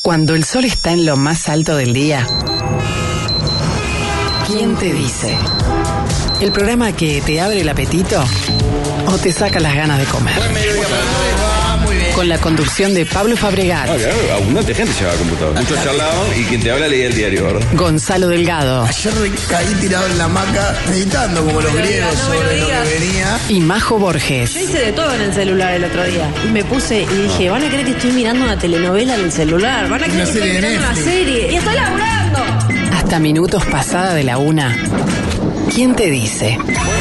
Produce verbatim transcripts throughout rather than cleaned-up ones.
Cuando el sol está en lo más alto del día, ¿quién te dice? ¿El programa que te abre el apetito o te saca las ganas de comer? Con la conducción de Pablo Fabregat. Ah, claro, abundante gente llevaba computador. Muchos charlaban y quien te habla leía el diario, ¿verdad? Gonzalo Delgado. Ayer caí tirado en la hamaca meditando como los griegos sobre lo que venía. Y Majo Borges. Yo hice de todo en el celular el otro día. Y me puse y dije, van a creer que estoy mirando una telenovela en el celular. Van a creer Una que estoy serie de mirando una Netflix. serie. ¡Y estoy laburando! Hasta minutos pasada de la una. ¿Quién te dice?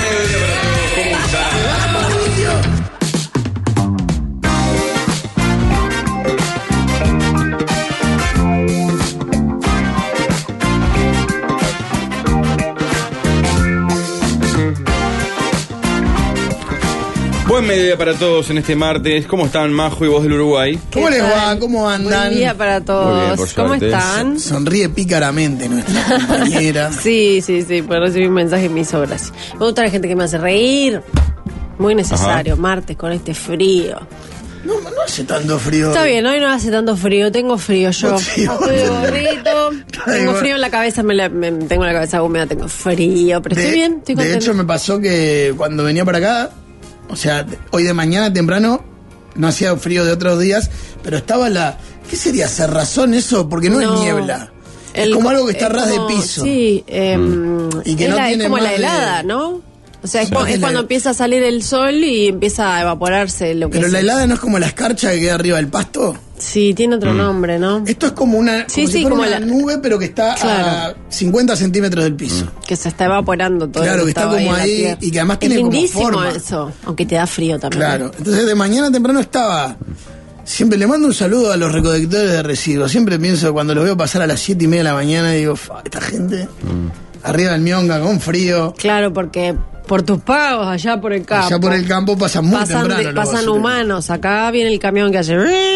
Buen mediodía para todos en este martes. ¿Cómo están, Majo y vos del Uruguay? ¿Cómo les va? ¿Cómo andan? Buen día para Muy bien, todos. por ¿Cómo suerte. están? Sonríe pícaramente nuestra compañera. Sí, sí, sí, por recibir un mensaje me hizo gracia. Me gusta la gente que me hace reír. Muy necesario, martes con este frío. No, no hace tanto frío. Está bien, hoy no hace tanto frío, tengo frío yo. Sí, Estoy de gorrito, tengo igual. frío en la cabeza, me la- me- tengo la cabeza húmeda, tengo frío, pero De, estoy bien, estoy de contenta. hecho, me pasó que cuando venía para acá, o sea, hoy de mañana temprano, no hacía frío de otros días, pero estaba la... ¿Qué sería? ¿Cerrazón eso? Porque no, es niebla. Es El como co- algo que está es a ras como- de piso. Sí, eh, Y que es, no la- es tiene como más la de- helada, ¿no? O sea, es, Sí. cu- es Es la- cuando empieza a salir el sol y empieza a evaporarse lo que Pero es la el- helada no es como la escarcha que queda arriba del pasto. Sí, tiene otro nombre, ¿no? Esto es como una, Sí, como sí, si fuera como una la- nube, pero que está a Claro. cincuenta centímetros del piso. Que se está evaporando todo. Claro, lo que está estaba como en la ahí tierra. y que además Es tiene como lindísimo forma. eso, aunque te da frío también. Claro. Entonces de mañana temprano estaba. Siempre le mando un saludo a los recolectores de residuos. Siempre pienso cuando los veo pasar a las siete y media de la mañana, digo, "Fa, esta gente arriba del Mionga con frío. Claro, porque por tus pagos allá por el campo. Allá por el campo pasan muy pasan, temprano. de- los pasan basureros. humanos. Acá viene el camión que hace.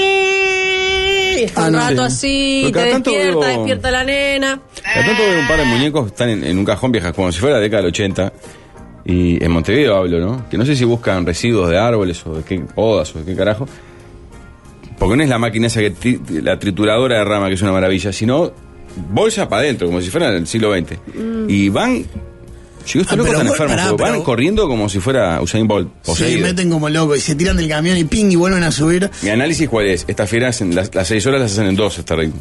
Y está Ah, un no. rato Sí. así, Pero te cada tanto despierta, veo- despierta la nena. Cada tanto veo un par de muñecos que están en, en un cajón viejas, como si fuera la década del ochenta. Y en Montevideo hablo, ¿no? Que no sé si buscan residuos de árboles o de qué podas o de qué carajo. Porque no es la máquina esa que tri- la trituradora de rama, que es una maravilla, sino bolsa para adentro, como si fuera del siglo veinte. Y van. Yo estos Ah, locos pero están vos- enfermos, pará, porque van pero- corriendo como si fuera Usain Bolt. Se poseído. meten como locos y se tiran del camión y ping y vuelven a subir. Mi análisis, ¿cuál es? Estas fieras, en las, las seis horas las hacen en dos, este ritmo.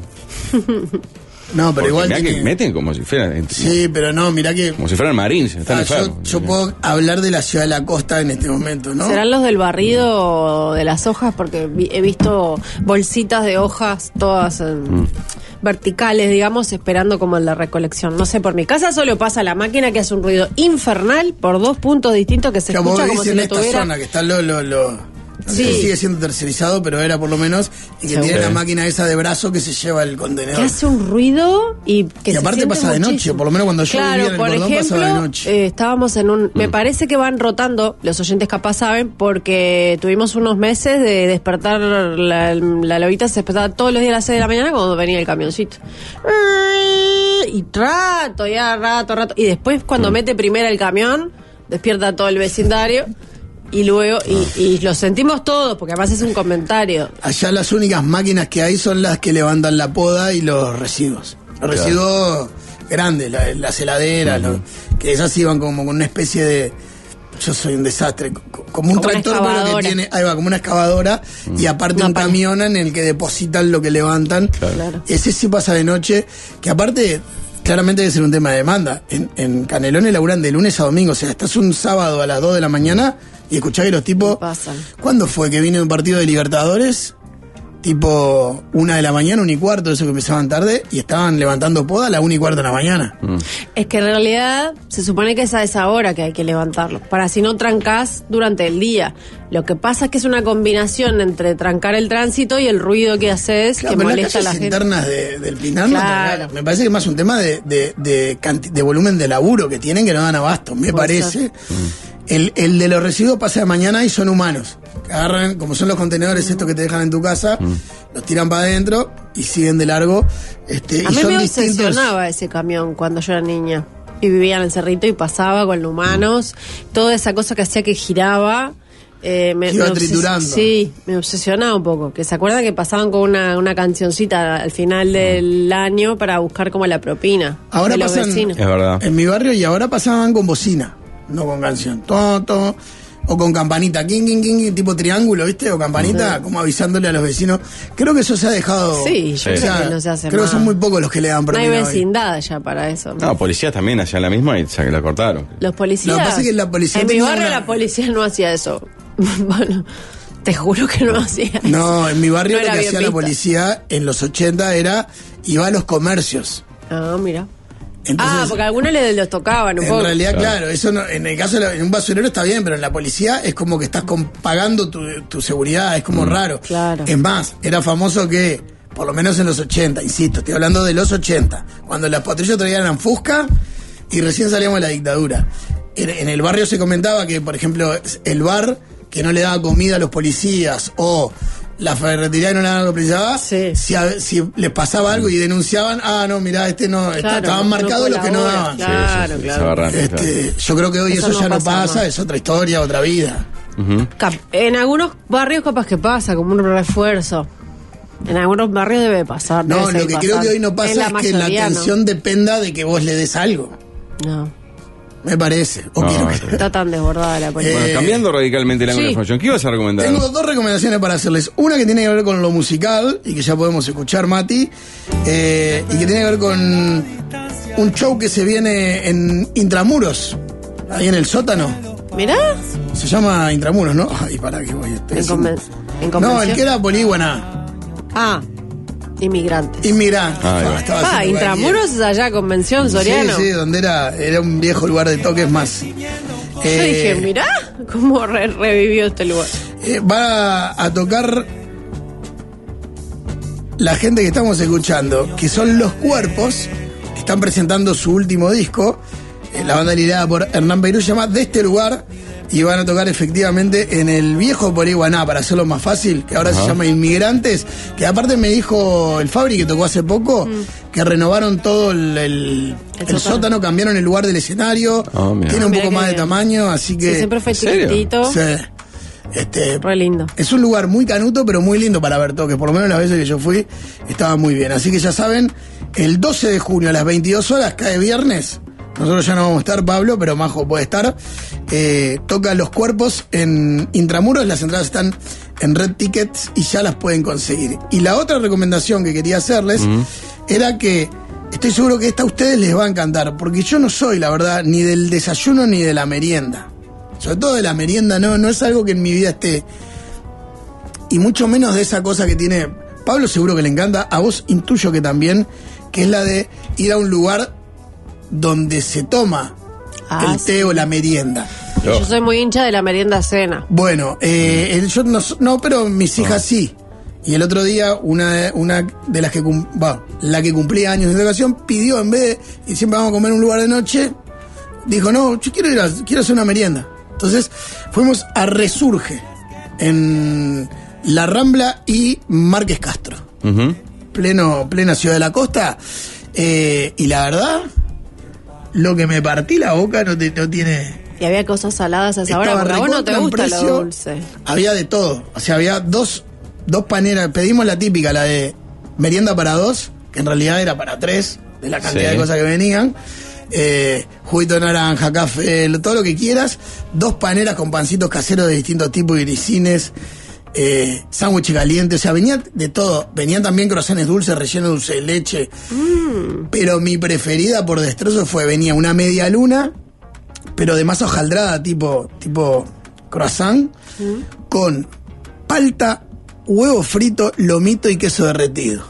No, pero Porque igual. mirá tiene- que meten como si fueran. Sí, pero no, mirá que. Como si fueran marines, están Ah, enfermos. yo, yo puedo hablar de la ciudad de la costa en este momento, ¿no? ¿Serán los del barrido de las hojas? Porque vi- he visto bolsitas de hojas todas en- verticales, digamos, esperando como en la recolección. No sé, por mi casa solo pasa la máquina que hace un ruido infernal por dos puntos distintos que se Que vos escucha vivís como si en le esta tuviera... zona que está lo, lo, lo no sé Sí. si sigue siendo tercerizado, pero era por lo menos, y que Seguro. tiene la Sí. máquina esa de brazo que se lleva el contenedor. Que hace un ruido y que Y se aparte siente pasa de noche, muchísimo. por lo menos cuando yo Claro, vivía en el por Cordón ejemplo, pasaba de noche. eh, estábamos en un... Me parece que van rotando, los oyentes capaz saben, porque tuvimos unos meses de despertar, la, la lobita se despertaba todos los días a las seis de la mañana cuando venía el camioncito. Y rato, ya rato, rato. Y después cuando mete primera el camión, despierta todo el vecindario. Y luego, y, y lo sentimos todos, porque además es un comentario. Allá las únicas máquinas que hay son las que levantan la poda y los residuos. Los Claro. residuos grandes, la- las heladeras, los- que esas iban como con una especie de... Yo soy un desastre, co- como un Como una tractor pero que excavadora. tiene, ahí va, como una excavadora y aparte Una un pala. camión en el que depositan lo que levantan. Claro. Ese sí pasa de noche, que aparte claramente debe ser un tema de demanda. En, en Canelones laburan de lunes a domingo, o sea, estás un sábado a las dos de la mañana y escuchás que los tipos... Pasan. ¿Cuándo fue que vine de un partido de Libertadores? Tipo una de la mañana, una y cuarto, eso que empezaban tarde, y estaban levantando poda a la una y cuarto de la mañana. Es que en realidad se supone que es a esa hora que hay que levantarlo, para si no trancás durante el día. Lo que pasa es que es una combinación entre trancar el tránsito y el ruido que haces, Claro, que pero las molesta a la calles gente. internas de- del Pinar, no Claro. te- me parece que es más un tema de, de, de, canti- de volumen de laburo que tienen que no dan abasto, me Puede parece. ser. El, el de los residuos pasa de mañana y son humanos. Que agarran, como son los contenedores estos que te dejan en tu casa, los tiran para adentro y siguen de largo. Este, A y mí son me distintos. obsesionaba ese camión cuando yo era niña. Y vivía en el Cerrito y pasaba con humanos, toda esa cosa que hacía que giraba. Eh, me, iba me obses- triturando. Sí, me obsesionaba un poco. Que se acuerdan que pasaban con una, una cancioncita al final del año para buscar como la propina Ahora de los pasan vecinos. Es verdad. en mi barrio y ahora pasaban con bocina, no con canción. Todo, todo. O con campanita, king, king, king, tipo triángulo, ¿viste? O campanita, como avisándole a los vecinos. Creo que eso se ha dejado. Sí, yo Sí. creo O sea, que no se hace creo más. que son muy pocos los que le dan No hay propina hoy. vecindad ya para eso. No, policías también hacían la misma y se la cortaron. Los policías. Lo que pasa es que la policía en mi tenía barrio una- la policía no hacía eso. Bueno, te juro que no hacía eso. No, en mi barrio No lo era que bien hacía la vista. policía en los ochenta era iba a los comercios. Ah, mira. Entonces, ah, porque a algunos les los tocaban un en poco. realidad, Claro. claro, eso no, en el caso de la- en un basurero está bien, pero en la policía es como que estás con- pagando tu, tu seguridad, es como raro. Claro. Es más, era famoso que, por lo menos en los ochenta, insisto, estoy hablando de los ochenta, cuando las patrullas todavía eran Fusca y recién salíamos de la dictadura. En, en el barrio se comentaba que, por ejemplo, el bar que no le daba comida a los policías o la ferretería que no le daba comida, Sí. si, a- si les pasaba algo y denunciaban, ah, no, mirá, este no, está- Claro, estaban no marcados los que no colabora, daban. claro. Sí, sí, sí, claro. se agarran, Este, claro. yo creo que hoy Eso eso, no ya no pasa pasa, más. es otra historia, otra vida. Ujú. Cap- En algunos barrios capaz que pasa, como un refuerzo. En algunos barrios debe pasar. No, debe lo seguir que creo pasando. que hoy no pasa En es que la mayoría, ¿no? atención dependa de que vos le des algo. No, Me parece. O No, quiero no, que- está tan desbordada la policía. Bueno, Eh, cambiando radicalmente la sí. información, ¿qué ibas a recomendar? Tengo dos recomendaciones para hacerles. Una que tiene que ver con lo musical y que ya podemos escuchar, Mati. eh, y que tiene que ver con un show que se viene en Intramuros, ahí en el sótano. Mirá, Se llama Intramuros, ¿no? Ay, pará que voy. estoy en, haciendo- conven- en No, convención. el que era Políguana. Ah, inmigrantes. Inmigrante. Ah, ahí va. Estaba Ah, haciendo Intramuros es allá, Convención, Soriano. Sí, sí, donde era, era un viejo lugar de toques más. Yo Eh, dije, mirá, cómo re- revivió este lugar. eh, va a tocar la gente que estamos escuchando, que son Los Cuerpos, que están presentando su último disco. eh, La banda liderada por Hernán Beirut se llama De Este Lugar. Y van a tocar efectivamente en el viejo Políguaná, para hacerlo más fácil, que ahora Ajá. se llama Inmigrantes, que aparte me dijo el Fabri, que tocó hace poco, que renovaron todo el, el- El el sótano. sótano, cambiaron el lugar del escenario, Ah, mira. tiene un Mira poco qué más de bien. tamaño, así que... Sí, siempre fue ¿En serio? chiquitito. Sí. Este, Re lindo. es un lugar muy canuto, pero muy lindo para ver toques. Por lo menos las veces que yo fui, estaba muy bien. Así que ya saben, el doce de junio a las veintidós horas, cae viernes. Nosotros ya no vamos a estar, Pablo, pero Majo puede estar. Eh, toca Los Cuerpos en Intramuros. Las entradas están en Red Tickets y ya las pueden conseguir. Y la otra recomendación que quería hacerles era que estoy seguro que esta a ustedes les va a encantar. Porque yo no soy, la verdad, ni del desayuno ni de la merienda. Sobre todo de la merienda, no, no es algo que en mi vida esté. Y mucho menos de esa cosa que tiene. Pablo seguro que le encanta, a vos intuyo que también, que es la de ir a un lugar donde se toma Ah, el té o la merienda. Y yo soy muy hincha de la merienda cena. Bueno, eh, el- yo no, no, pero mis hijas sí. Y el otro día, una, una de las que cum- va, la que cumplía años en esa ocasión, pidió en vez de, y siempre vamos a comer en un lugar de noche, dijo, no, yo quiero ir a, quiero hacer una merienda. Entonces, fuimos a Resurge, en La Rambla y Márquez Castro. Ujú. Pleno, plena ciudad de la costa. Eh, y la verdad, lo que me partí la boca no, te, no tiene. Y había cosas saladas a esa hora, Estaba porque a vos no te recontra en gusta precio. lo dulce. Había de todo. O sea, había dos, dos paneras. Pedimos la típica, la de merienda para dos, que en realidad era para tres, de la cantidad Sí. de cosas que venían. Eh, juguito de naranja, café, lo- todo lo que quieras. Dos paneras con pancitos caseros de distintos tipos y grisines. Eh, sándwich caliente, o sea, venía de todo. Venían también croissants dulces, relleno de dulce de leche. Pero mi preferida por destrozo fue, venía una media luna, pero de masa hojaldrada, tipo, tipo croissant, con palta, huevo frito, lomito y queso derretido.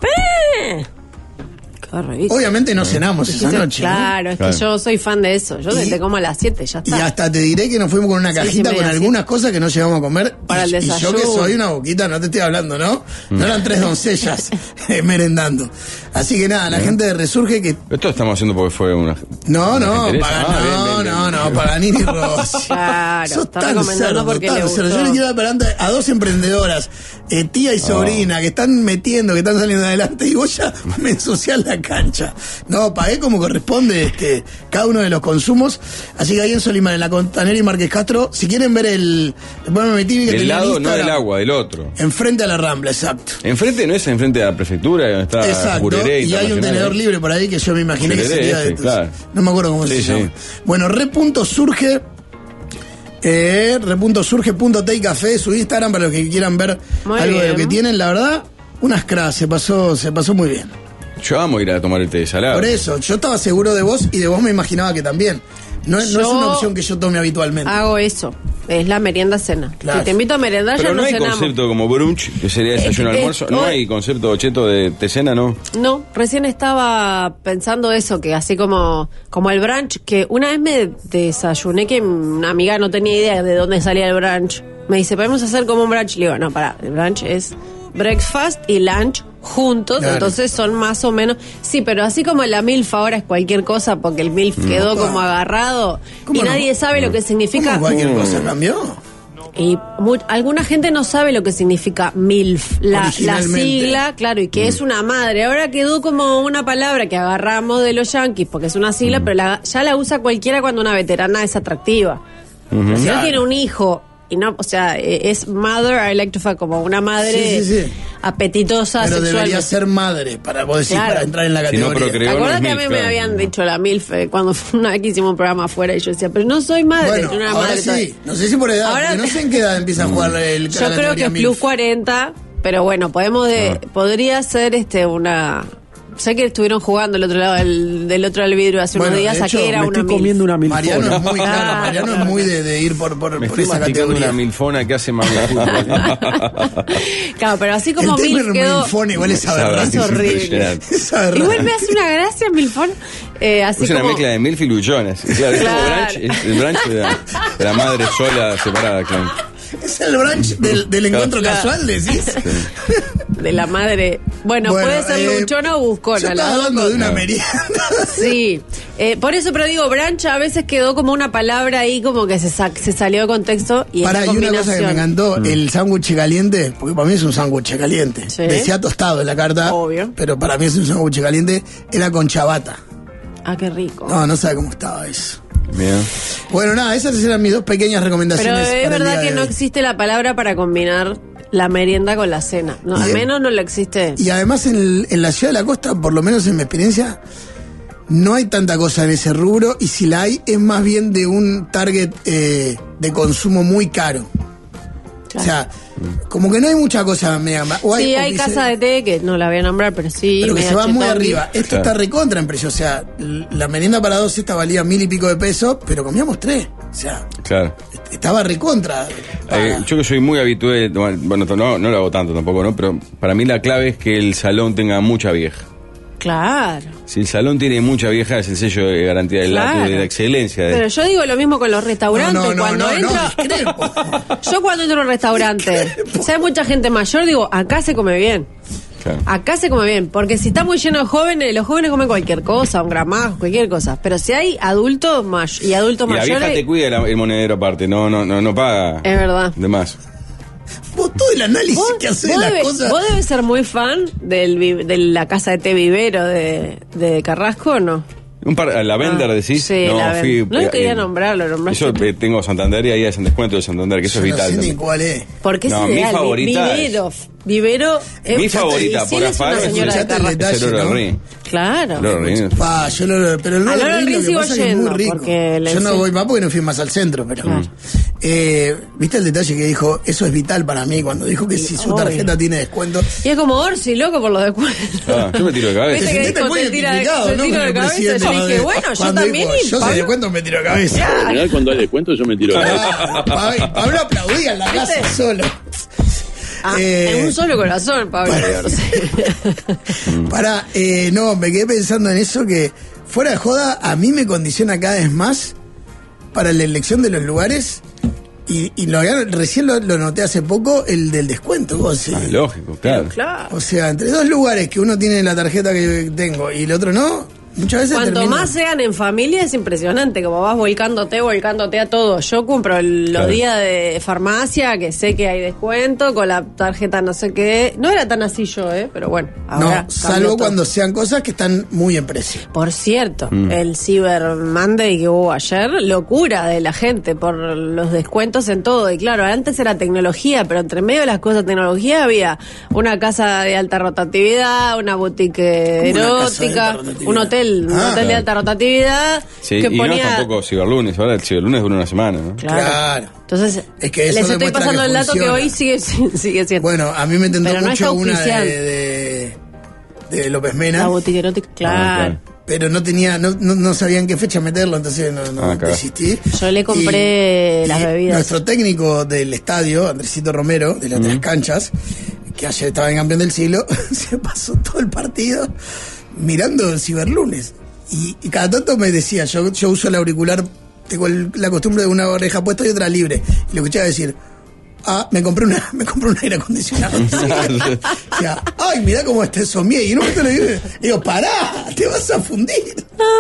Qué rico. Obviamente no cenamos esa noche, ¿no? Claro, es que Claro. yo soy fan de eso. Yo Y- te como a las siete, ya Y está. hasta te diré que nos fuimos con una Seis y cajita media, con sí. algunas cosas que no llegamos a comer para el Y- desayuno. Y yo que soy una boquita, no te estoy hablando, ¿no? No eran tres doncellas eh, merendando. Así que nada, la gente de Resurge que... Esto estamos haciendo porque fue una. No, una no, gentileza. Pagan- Ah, bien, no, bien, bien, no, bien. no, Paganini y Rossi. Claro, Sos está tan recomendando cerdo, porque tan le cerdo. gustó. Yo le quiero dar para adelante a dos emprendedoras, eh, tía y sobrina, que están metiendo, que están saliendo adelante, y vos ya me ensuciás la cancha. No, pagué como corresponde este, cada uno de los consumos. Así que ahí en Solimar, en la Contanera y Márquez Castro, si quieren ver el... Después me metí vi que Del tenía lado, no Instagram, del agua, del otro. enfrente a la Rambla, exacto. Enfrente no es enfrente de la prefectura, donde está Exacto, Jureré y hay un Internacional, tenedor ¿eh? libre por ahí que yo me imaginé que Jureré, sería de ese, estos. claro. No me acuerdo cómo Sí, se sí. llama. Bueno, Repunto Surge, eh, repuntosurge.té y café, su Instagram para los que quieran ver Muy algo de lo bien. que tienen. La verdad, unas cracks, se pasó, se pasó muy bien. Yo amo ir a tomar el té de salado. Por eso, yo estaba seguro de vos y de vos me imaginaba que también. No, es- no es Yo- una opción que yo tome habitualmente. Hago eso. Es la merienda cena. Claro. Si te invito a merendar, Pero ya no no hay cenamos. concepto como brunch, que sería desayuno Eh, eh, almuerzo. No hoy- hay concepto cheto de té cena, ¿no? No, recién estaba pensando eso, que así como, como el brunch, que una vez me desayuné que una amiga no tenía idea de dónde salía el brunch. Me dice, ¿podemos hacer como un brunch? Le digo, no, pará, el brunch es breakfast y lunch juntos, Claro. entonces son más o menos... Sí, pero así como la MILF ahora es cualquier cosa, porque el MILF quedó como agarrado ¿Cómo y no? nadie sabe lo que significa... ¿Cómo cualquier cosa cambió? Y mu- alguna gente no sabe lo que significa MILF, la, la Originalmente. sigla, claro, y que es una madre. Ahora quedó como una palabra que agarramos de los yanquis, porque es una sigla, pero la- ya la usa cualquiera cuando una veterana es atractiva. Pero si no Claro. tiene un hijo, y no, o sea, eh, es mother, I like to fuck, como una madre Sí, sí, sí. apetitosa Pero debería sexualmente. ser madre, para vos decir, Claro. para entrar en la Si no categoría. procreó, ¿Te acuerdas no que es a mí MILF, me claro. habían dicho la MILF eh, cuando una vez que hicimos un programa afuera y yo decía, pero no soy madre, Bueno, soy una ahora madre. sí, todavía. no sé si por edad, Ahora- porque no sé en qué edad empieza a jugar el Yo la creo que categoría es MILF. plus cuarenta, pero bueno, podemos de, podría ser este una... Sé que estuvieron jugando del otro lado del, del otro lado del vidrio hace Bueno, unos días de a hecho, que era me una Estoy comiendo una milfona. Mariano es muy, claro, Claro, Mariano es claro. muy de, de ir por, por, Me por estoy esa masticando categoría. una milfona que hace más de fútbol. Claro, pero así como el Milf término quedó... milfón igual es Es aberrante, aberrante. es horrible. impresionante. Es aberrante. Igual me hace una gracia Milfón. Eh, así Es una como... mezcla de milf y luchones. Claro, es como Claro. brunch, es el brunch de la, de la madre sola separada, claro. Es el brunch del, del encuentro Claro. casual, decís. De la madre... Bueno, Bueno, puede ser eh, luchona o buscona. Yo las estaba dos hablando de una No. merienda. Sí, eh, por eso, pero digo, brunch a veces quedó como una palabra ahí como que se, sa- se salió de contexto y es Para, la y una combinación. cosa que me encantó, el sándwich caliente, porque para mí es un sándwich caliente. Sí. Decía tostado en la carta, Obvio. pero para mí es un sándwich caliente, era con chabata. Ah, qué rico. No, no sabe cómo estaba eso. Bien. Bueno, nada, esas eran mis dos pequeñas pero recomendaciones. es para el verdad día que de no hoy. existe la palabra para combinar la merienda con la cena. No, al Y- menos no lo existe. Y además en, el- en la ciudad de la costa, por lo menos en mi experiencia, no hay tanta cosa en ese rubro y si la hay es más bien de un target eh, de consumo muy caro. O sea, como que no hay mucha cosa mega... o Sí, o hay que casa se- de té que no la voy a nombrar, pero sí. pero que media se va muy chetón. arriba. Esto Claro. está recontra en precio. O sea, l- la merienda para dos esta valía mil y pico de pesos, pero comíamos tres. O sea, Claro. est- estaba recontra. Eh, paga. yo que soy muy habitué, bueno, no, no lo hago tanto tampoco, ¿no? Pero para mí la clave es que el salón tenga mucha vieja. Claro. Si el salón tiene mucha vieja, es el sello de garantía del Claro. dato y de la excelencia. De... Pero yo digo lo mismo con los restaurantes. No, no, no, cuando no, no, entro, discrepo. yo cuando entro a un restaurante, si hay mucha gente mayor, digo, acá se come bien. Claro. Acá se come bien, porque si está muy lleno de jóvenes, los jóvenes comen cualquier cosa, un gramajo, cualquier cosa. Pero si hay adultos may- y adultos Y la vieja mayores, te cuida el, el monedero aparte, no, no, no, no paga. es verdad. De más. Vos todo el análisis Vos, que haces de vos las debes, cosas. vos debes ser muy fan del, vi- de la casa de té vivero de, de Carrasco, ¿o no? Un par, ¿La Vender Ah, decís? sí, no, la fui, Vender. No quería eh, nombrarlo, nombraste. Eso eh, tengo Santander y ahí hacen descuento de Santander, que eso Yo es no vital. sé ni también. cuál es. Porque No, es mi ideal, vi- favorita es- Vivero. Vivero. es- Mi favorita, y si por él es una afán, es señora de escuchate el Carrasco. detalle. Es el oro ¿no? del ring. Claro. El oro del ring. Pa, yo lo, pero el A Lord Lord Ring Ring lo que sigo pasa es que es yendo, muy rico. porque le Yo no ense- voy más porque no fui más al centro, pero eh, viste el detalle que dijo, eso es vital para mí cuando dijo que si su Obvio. tarjeta tiene descuento. Y es como Orsi, loco por los descuentos. Ah, yo me tiro de cabeza. Viste que Sentiste dijo, muy te tira de- identificado, te ¿no? tiro con de el cabeza. presidente Yo dije, Madero. bueno, yo Cuando también. dijo, y yo Pablo- se descuento me tiro de cabeza. En general, cuando hay descuento, yo me tiro de cabeza. Ah, Pablo, Pablo aplaudía en la casa ¿Viste? solo. Ah, Eh, en un solo corazón, Pablo. Orsi. Para, eh, no, me quedé pensando en eso que, fuera de joda, a mí me condiciona cada vez más para la elección de los lugares Y, y lo, recién lo, lo noté hace poco, el del descuento. O sea, Ah, lógico, claro. Claro. o sea, entre dos lugares que uno tiene la tarjeta que tengo y el otro no, muchas veces Cuanto termino- más sean en familia es impresionante, como vas volcándote, volcándote a todo. Yo compro el- los Claro. días de farmacia, que sé que hay descuento, con la tarjeta no sé qué. No era tan así yo, ¿eh? Pero bueno, ahora No, cambió salvo todo. cuando sean cosas que están muy en precio. Por cierto, Mm. el Cyber Monday que hubo ayer, locura de la gente por los descuentos en todo. Y claro, antes era tecnología, pero entre medio de las cosas de tecnología había una casa de alta rotatividad, una boutique ¿Cómo una casa de erótica, alta rotatividad? un hotel, un Ah. hotel de alta rotatividad Sí, que y ponía... no tampoco ciberlunes, ahora el ciberlunes dura una semana, ¿no? Claro. Claro. Entonces, Es que eso les estoy demuestra pasando que el dato que funciona. hoy sigue, sigue siendo. Bueno, a mí me tentó Pero no mucho está una oficial. de, de, de López Mena, La boutique erótica, claro. Ah, claro. pero no tenía, no, no, no sabía en qué fecha meterlo, entonces no, no Ah, cagaste. desistí. Yo le compré Y- las y bebidas. Nuestro técnico del estadio, Andresito Romero, de las tres canchas, que ayer estaba en campeón del siglo, se pasó todo el partido mirando el ciberlunes. Y, y cada tanto me decía, yo, yo uso el auricular, tengo el- la costumbre de una oreja puesta y otra libre. Y lo escuchaba decir, ah, me compré una, me compré un aire acondicionado. O sea, ay, mirá cómo está eso mie. Y en un momento le digo, digo, pará, te vas a fundir.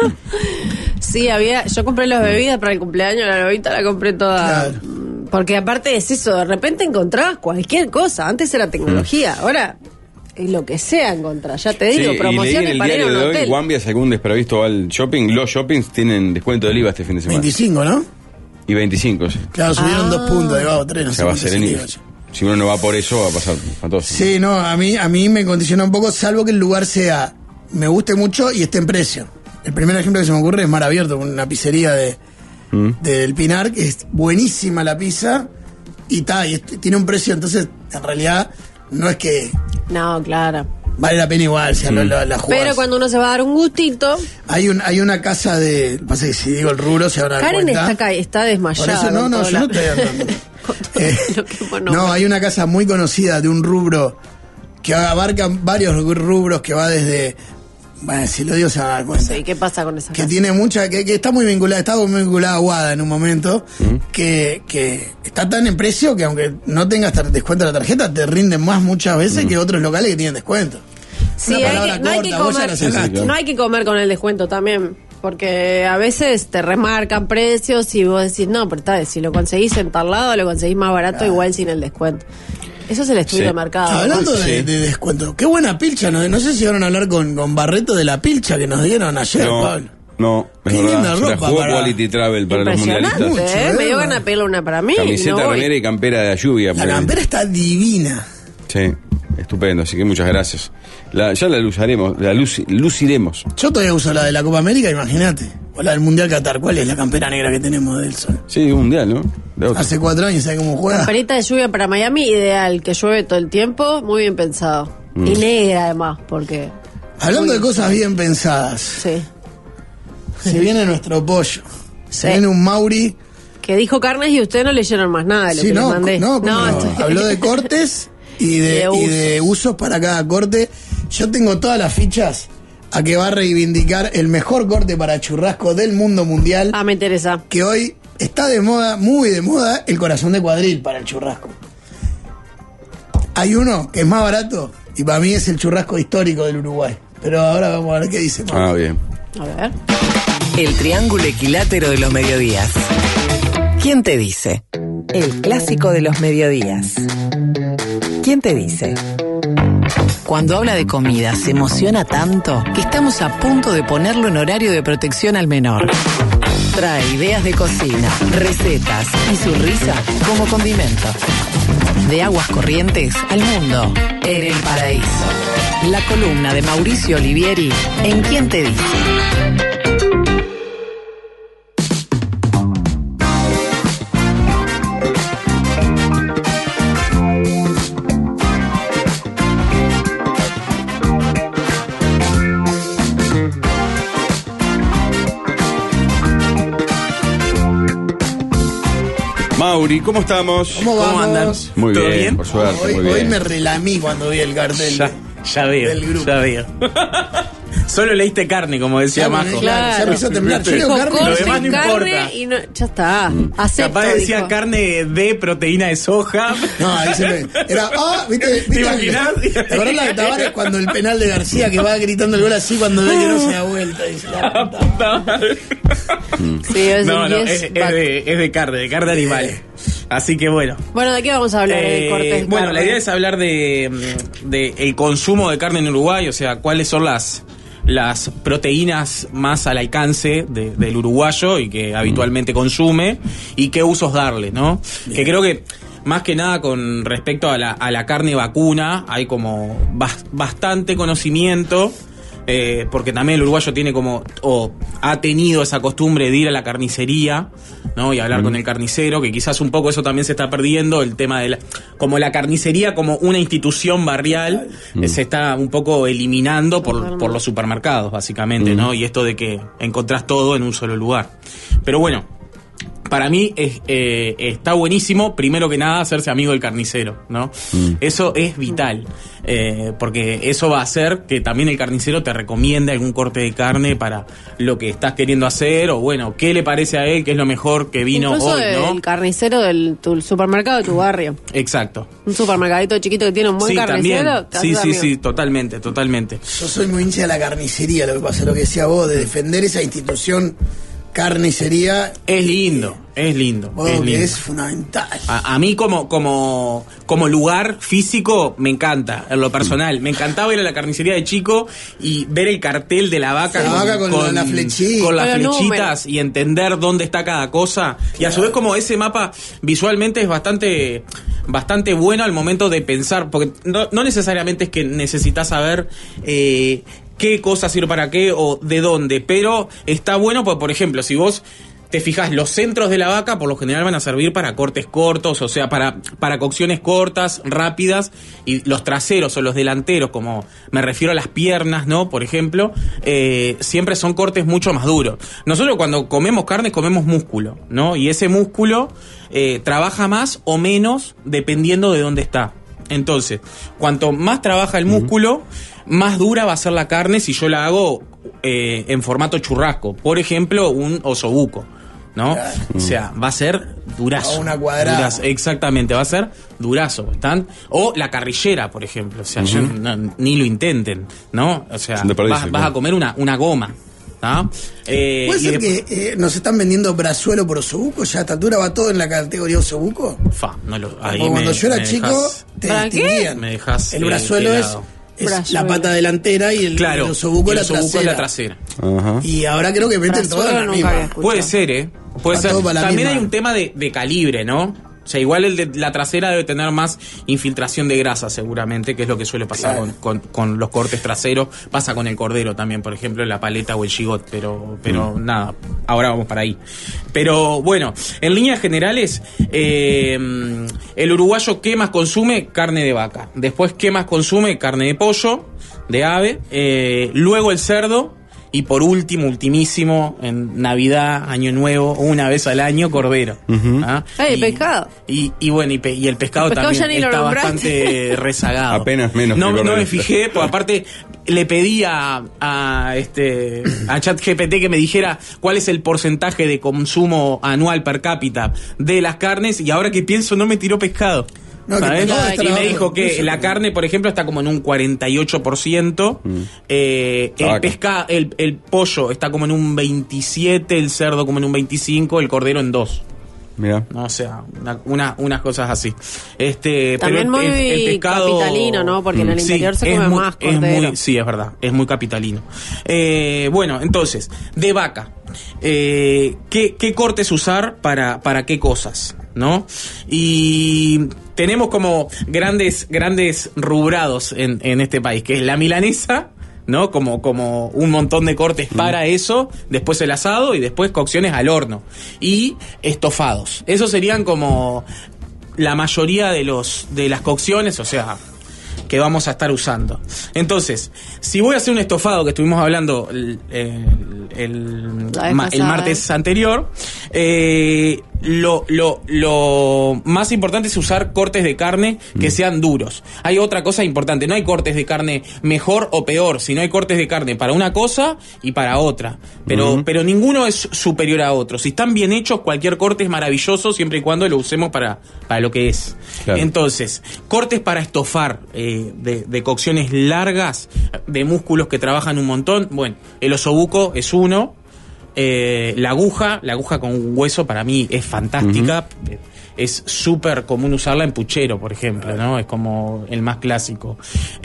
Sí, había, yo compré las bebidas para el cumpleaños, la lobita la compré toda. Claro. Mm, Porque aparte es eso, de repente encontrabas cualquier cosa. Antes era tecnología, ahora es lo que sea encontrar. Ya te Sí, digo, y leí en promociones el para ir a diario un de hoy, hotel. Guambia, si algún desprevisto va al shopping, los shoppings tienen descuento del I V A este fin de semana. veinticinco, ¿no? Y veinticinco, sí. Claro, subieron Ah. dos puntos, ahí va, tres, no O sé sea, va a cuánto ser en I V salió. A. Si uno no va por eso, va a pasar fantoso. Sí, no, a mí, a mí me condiciona un poco, salvo que el lugar sea, me guste mucho y esté en precio. El primer ejemplo que se me ocurre es Mar Abierto, una pizzería de ¿Mm? del Pinar, que es buenísima la pizza y ta, y es- tiene un precio, entonces en realidad no es que No, claro. vale la pena igual, o sea, la, la, la jugás. Pero cuando uno se va a dar un gustito, Hay, un, hay una casa de, pasa que si digo el rubro se van a dar Karen cuenta. está acá, está Por desmayada. eso no, con no, todo yo no la- estoy andando. Eh, Lo que vos no, no- hay una casa muy conocida de un rubro que abarca varios rubros que va desde. Bueno, si lo digo se van a dar cuenta. Sí, ¿qué pasa con esa Que casa? tiene mucha. Que, que está muy vinculada, está muy vinculada a Guada en un momento. Que, que está tan en precio que aunque no tengas tar- descuento de la tarjeta, te rinden más muchas veces que otros locales que tienen descuento. Sí, Una hay palabra que- no hay que corta, vos ya comer, la sacaste. claro. no hay que comer con el descuento también, porque a veces te remarcan precios y vos decís, no, pero está, si lo conseguís en tal lado, lo conseguís más barato igual sin el descuento. Eso es el estudio Sí. de mercado. Hablando ¿no? de, Sí. de descuento, qué buena pilcha. No, no sé si van a hablar con, con Barreto de la pilcha que nos dieron ayer, No, Pablo. no, es Qué linda verdad. Se la ropa jugó para- Quality Travel para los Impresionante, mundialistas. ¿eh? Mucho, Me dio ¿eh? ganas de pedirle una para mí. Camiseta, no voy. remera y campera de lluvia. La porque- campera está divina. Sí, estupendo, así que muchas gracias. La, ya la lucharemos, la luci- luciremos. Yo todavía uso la de la Copa América, imagínate. O la del Mundial Qatar. ¿Cuál es la campera negra que tenemos del sol? Sí, un mundial, ¿no? De otro. Hace cuatro años, ¿sabes cómo juega? Camperita de lluvia para Miami, ideal, que llueve todo el tiempo, muy bien pensado. Mm. Y negra además, porque... Hablando muy de cosas bien pensadas, Sí. se viene nuestro pollo. Se Sí. viene un Mauri. Que dijo Carnes y ustedes no leyeron más nada de lo Sí, que no, les mandé. no, ¿cómo no? estoy- Habló de cortes y de, De y usos. de usos para cada corte. Yo tengo todas las fichas a que va a reivindicar el mejor corte para churrasco del mundo mundial. Ah, me interesa. Que hoy está de moda, muy de moda, el corazón de cuadril para el churrasco. Hay uno que es más barato y para mí es el churrasco histórico del Uruguay. Pero ahora vamos a ver qué dice. Mau. Ah, bien. A ver. El triángulo equilátero de los mediodías. ¿Quién te dice? El clásico de los mediodías. ¿Quién te dice? Cuando habla de comida se emociona tanto que estamos a punto de ponerlo en horario de protección al menor. Trae ideas de cocina, recetas y su risa como condimento. De aguas corrientes al mundo en el paraíso. La columna de Mauricio Olivieri en ¿Quién te dice? Mauri, ¿cómo estamos? ¿Cómo vamos? andan? Muy ¿Todo bien, bien? por suerte, Hoy, muy bien. hoy me relamí cuando vi el cartel. Ya, ya veo, Del grupo. ya veo. Solo leíste carne, como decía Claro, Majo. claro, se me hizo temblar. Yo leo Dijo, carne. Lo demás corte, no carne importa. y no, ya está. Acepto, Capaz decía dijo. carne de proteína de soja. No, ahí se me. Era, ah, ¿viste? ¿viste ¿Te imaginás? ¿Te acordás la de Tavares cuando el penal de García que va gritando el gol así cuando ve que no se da vuelta? Dice, la puta. Puta madre. Sí, es No, el no, diez es, es back. de, es de carne, de carne animal. Así que bueno. Bueno, ¿de qué vamos a hablar? Eh, de cortes de bueno, carne? la idea es hablar de, de el consumo de carne en Uruguay, o sea, cuáles son las las proteínas más al alcance de- del uruguayo y que habitualmente consume y qué usos darle, ¿no? Que creo que más que nada con respecto a la, a la carne vacuna hay como bas- bastante conocimiento. Eh, porque también el uruguayo tiene como, o ha tenido esa costumbre de ir a la carnicería, ¿no? Y hablar con el carnicero, que quizás un poco eso también se está perdiendo, el tema de la, como la carnicería como una institución barrial, eh, se está un poco eliminando por, por los supermercados, básicamente, ¿no? Y esto de que encontrás todo en un solo lugar. Pero bueno, para mí es, eh, está buenísimo, primero que nada, hacerse amigo del carnicero, ¿no? Mm. Eso es vital, eh, porque eso va a hacer que también el carnicero te recomiende algún corte de carne para lo que estás queriendo hacer, o bueno, qué le parece a él, qué es lo mejor que vino Incluso hoy, ¿no? el carnicero del tu supermercado de tu barrio. Exacto. Un supermercadito chiquito que tiene un buen Sí, carnicero. también. te Sí, haces sí, amigo. sí, totalmente, totalmente. Yo soy muy hincha de la carnicería, lo que pasa, lo que decía vos, de defender esa institución carnicería. Es lindo, es lindo. Oh, es que lindo. es fundamental. A, a mí como, como, como lugar físico me encanta, en lo personal. Me encantaba ir a la carnicería de chico y ver el cartel de la vaca, La vaca con la- la flechita. con las Con los flechitas y entender dónde está cada cosa. Y a su vez como ese mapa visualmente es bastante, bastante bueno al momento de pensar, porque no, no necesariamente es que necesitas saber eh, qué cosa sirve para qué o de dónde, pero está bueno porque, por ejemplo, si vos te fijas, los centros de la vaca por lo general van a servir para cortes cortos, o sea, para, para cocciones cortas, rápidas, y los traseros o los delanteros, como me refiero a las piernas, ¿no? Por ejemplo, eh, siempre son cortes mucho más duros. Nosotros cuando comemos carne comemos músculo, ¿no? Y ese músculo eh, trabaja más o menos dependiendo de dónde está. Entonces, cuanto más trabaja el músculo, más dura va a ser la carne si yo la hago eh, en formato churrasco. Por ejemplo, un osobuco, ¿no? Claro. O sea, va a ser durazo. O una cuadrada. Durazo, exactamente, va a ser durazo. ¿Están? O la carrillera, por ejemplo. O sea, yo no- ni lo intenten, ¿no? O sea, Son de perdiz, vas, vas claro. a comer una, una goma. ¿no? Eh, ¿Puede y ser después- que eh, nos están vendiendo brazuelo por osobuco? ¿Ya a esta altura va todo en la categoría osobuco? Fa, no lo, ahí Porque cuando me- yo era me chico, dejás- te ¿Para qué? distinguían. Me dejás, El eh, brazuelo es, helado. es Brazuelo. la pata delantera y el, Claro, el osobuco, y el la, osobuco trasera. es la trasera. Ajá. Y ahora creo que meten todo en Brazuelo la nunca misma. había escuchado. Puede ser, ¿eh? Puede Va ser. todo para la También misma. hay un tema de, de calibre, ¿no? O sea, igual el de la trasera debe tener más infiltración de grasa, seguramente, que es lo que suele pasar Claro. con, con- con los cortes traseros. Pasa con el cordero también, por ejemplo, la paleta o el gigot, pero, pero nada, ahora vamos para ahí. Pero bueno, en líneas generales, eh, el uruguayo, ¿qué más consume? Carne de vaca. Después, ¿qué más consume? Carne de pollo, de ave. Eh, luego el cerdo. Y por último, ultimísimo, en Navidad, Año Nuevo, una vez al año, cordero. ¿Ah? Ay, Y- pescado. Y, y bueno, y, pe- y el pescado, El pescado también ya ni lo está nombraste. bastante rezagado. Apenas menos No, que el no me cordero. fijé, porque aparte le pedí a, a este a ChatGPT que me dijera cuál es el porcentaje de consumo anual per cápita de las carnes, y ahora que pienso no me tiró pescado. No, que ¿sabes? pescado está Y me abajo, dijo que incluso. la carne, por ejemplo, está como en un cuarenta y ocho por ciento. Eh, La el, vaca. pesca, el, el pollo está como en un veintisiete, el cerdo como en un veinticinco, el cordero en dos. Mira. No, o sea, una, una- unas cosas así. Este, También pero el, muy el- el pescado capitalino, ¿no? Porque en el Sí, interior se es come muy- más es cordero. muy- sí, es verdad, es muy capitalino. Eh, bueno, entonces, de vaca, eh, ¿qué, qué cortes usar para, para qué cosas? ¿No? Y tenemos como grandes, grandes rubrados en, en este país, que es la milanesa, ¿no? Como, como un montón de cortes para eso, después el asado y después cocciones al horno. Y estofados. Esos serían como la mayoría de los de las cocciones, o sea, que vamos a estar usando. Entonces, si voy a hacer un estofado, que estuvimos hablando el, el- el- La vez ma- el pasada, martes anterior, eh, lo, lo, lo más importante es usar cortes de carne que mm. sean duros. Hay otra cosa importante, no hay cortes de carne mejor o peor, sino hay cortes de carne para una cosa y para otra. Pero, mm. pero ninguno es superior a otro. Si están bien hechos, cualquier corte es maravilloso siempre y cuando lo usemos para, para lo que es. Claro. Entonces, cortes para estofar eh, de, de cocciones largas, de músculos que trabajan un montón. Bueno, el osobuco es uno. Eh, la aguja, la aguja con hueso para mí es fantástica. Uh-huh. Es súper común usarla en puchero, por ejemplo, ¿no? Es como el más clásico.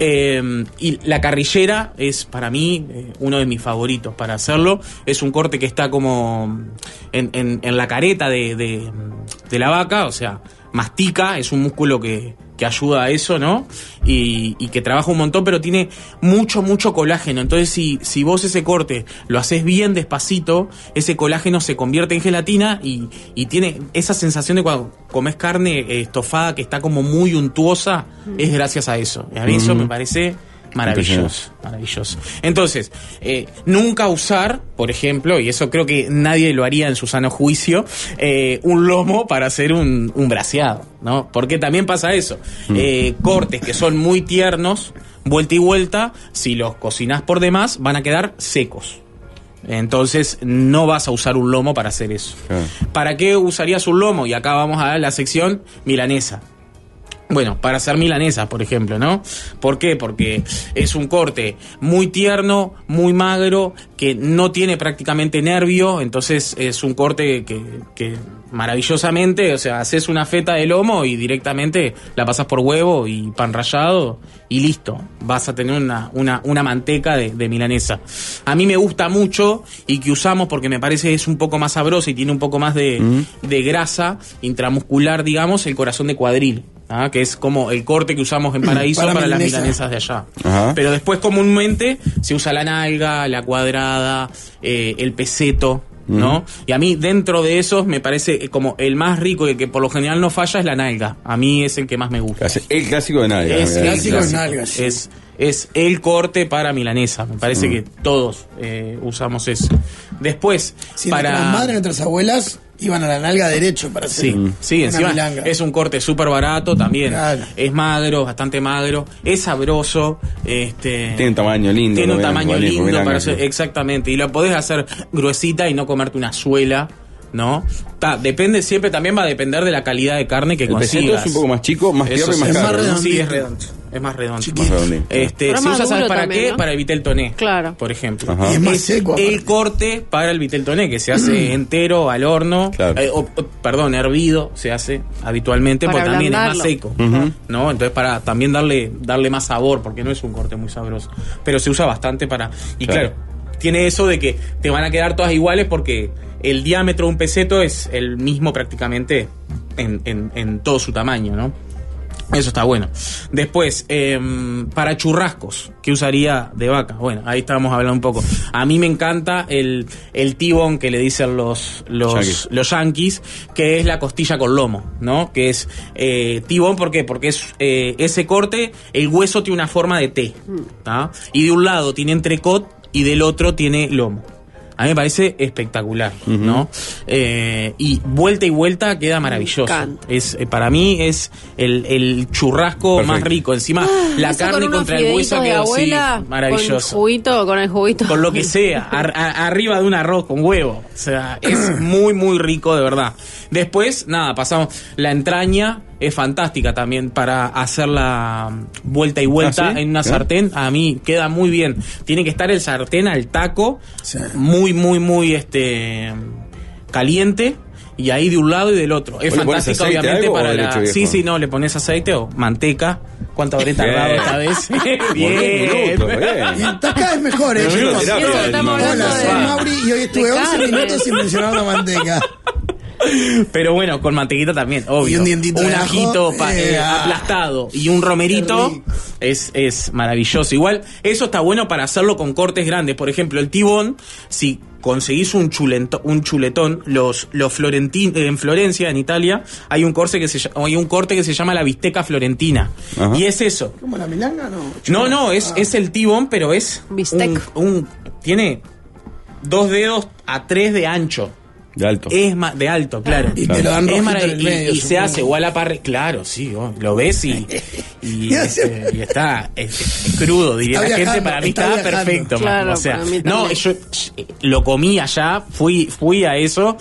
Eh, y la carrillera es para mí eh, uno de mis favoritos para hacerlo. Es un corte que está como en, en, en la careta de, de, de la vaca, o sea, mastica, es un músculo que, que ayuda a eso, ¿no? Y, y que trabaja un montón, pero tiene mucho, mucho colágeno. Entonces, si, si vos ese corte lo haces bien despacito, ese colágeno se convierte en gelatina y, y tiene esa sensación de cuando comes carne eh, estofada que está como muy untuosa, mm. es gracias a eso. Y a mí mm. eso me parece maravilloso, maravilloso. Entonces, eh, nunca usar, por ejemplo, y eso creo que nadie lo haría en su sano juicio, eh, un lomo para hacer un, un braseado, ¿no? Porque también pasa eso. Mm. Eh, cortes que son muy tiernos, vuelta y vuelta, si los cocinás por demás, van a quedar secos. Entonces no vas a usar un lomo para hacer eso. Ah. ¿Para qué usarías un lomo? Y acá vamos a la sección milanesa. Bueno, para hacer milanesas, por ejemplo, ¿no? ¿Por qué? Porque es un corte muy tierno, muy magro, que no tiene prácticamente nervio, entonces es un corte que, que maravillosamente, o sea, haces una feta de lomo y directamente la pasas por huevo y pan rallado y listo, vas a tener una, una, una manteca de, de milanesa. A mí me gusta mucho y que usamos porque me parece es un poco más sabroso y tiene un poco más de, mm. de grasa intramuscular, digamos, el corazón de cuadril. ¿Ah? Que es como el corte que usamos en Paraíso para, para las milanesas de allá. Ajá. Pero después comúnmente se usa la nalga, la cuadrada, eh, el peseto, ¿no? Mm. Y a mí dentro de esos me parece como el más rico y el que por lo general no falla es la nalga. A mí es el que más me gusta. El clásico de nalga. Es el clásico de nalga, sí. Es, es el corte para milanesa. Me parece mm. que todos eh, usamos eso. Después, sí, para... nuestras madres, nuestras abuelas iban a la nalga derecho para hacer sí, sí, encima milanga. Es un corte súper barato también. Claro. Es magro, bastante magro, es sabroso, este tiene un tamaño lindo. Tiene un tamaño lindo milanga, para hacer, sí. Exactamente, y lo podés hacer gruesita y no comerte una suela, ¿no? Ta, depende, siempre también va a depender de la calidad de carne que el consigas. Es un poco más chico, más tierno y más caro. Sí, es redondo. Es más redondo. Este, se usa, ¿sabes para también, qué? ¿No? Para el vitel toné. Claro. Por ejemplo. Ajá. Y es más seco. El aparte. Corte para el vitel toné, que se hace entero al horno. Claro. Eh, o, perdón, hervido se hace habitualmente, para porque también es más seco. Uh-huh. ¿No? Entonces, para también darle, darle más sabor, porque no es un corte muy sabroso. Pero se usa bastante para. Y claro, claro tiene eso de que te van a quedar todas iguales porque el diámetro de un peseto es el mismo prácticamente en, en, en todo su tamaño, ¿no? Eso está bueno. Después, eh, para churrascos, ¿qué usaría de vaca? Bueno, ahí estábamos hablando un poco. A mí me encanta el, el T-bone que le dicen los, los, yankees. los yankees, que es la costilla con lomo, ¿no? Que es eh, T-bone, ¿por qué? Porque es eh, ese corte, el hueso tiene una forma de T, ¿tá? Y de un lado tiene entrecot y del otro tiene lomo. A mí me parece espectacular, uh-huh. ¿no? Eh, y vuelta y vuelta queda maravilloso. Es eh, para mí es el, el churrasco Perfecto. Más rico. Encima ah, la carne con contra el hueso queda así, maravilloso. Con el juguito, con el juguito. Con lo que sea, ar, a, arriba de un arroz con huevo. O sea, es muy, muy rico, de verdad. Después, nada, pasamos. La entraña es fantástica también para hacer la vuelta y vuelta ¿Ah, sí? en una ¿Eh? sartén. A mí queda muy bien. Tiene que estar el sartén al taco, sí. muy, muy, muy este caliente. Y ahí de un lado y del otro. Es fantástica, obviamente, para la... Sí, sí, no, le pones aceite o manteca. ¿Cuánto habré tardado esta vez? Bien. Minutos, bien. Estás cada vez mejor, ¿eh? Hola, soy Mauri y hoy estuve once minutos sin mencionar la manteca. Pero bueno, con mantequita también, obvio. Y un dientito un ajito pa, eh, eh, aplastado y un romerito es, es maravilloso. Igual, eso está bueno para hacerlo con cortes grandes. Por ejemplo, el tibón, si conseguís un, chulento, un chuletón, los, los florentin, en Florencia, enItalia, hay un corte que se hay un corte que se llama la bisteca florentina. Ajá. Y es eso. ¿Como la milanga? No, no, no, es, ah. es el tibón, pero es bistec. Un, un, tiene dos dedos a tres de ancho. De alto. Es ma- de alto, claro. Y te lo dan Es rojito marav- en el y, medio, y se supongo. hace igual a parrilla. Claro, sí, vos lo ves y, y, este, y está es, es crudo, diría Está la gente. viajando, Para mí está estaba viajando. perfecto. Claro, man. O sea, para mí no, también. yo eh, lo comí allá, fui, fui a eso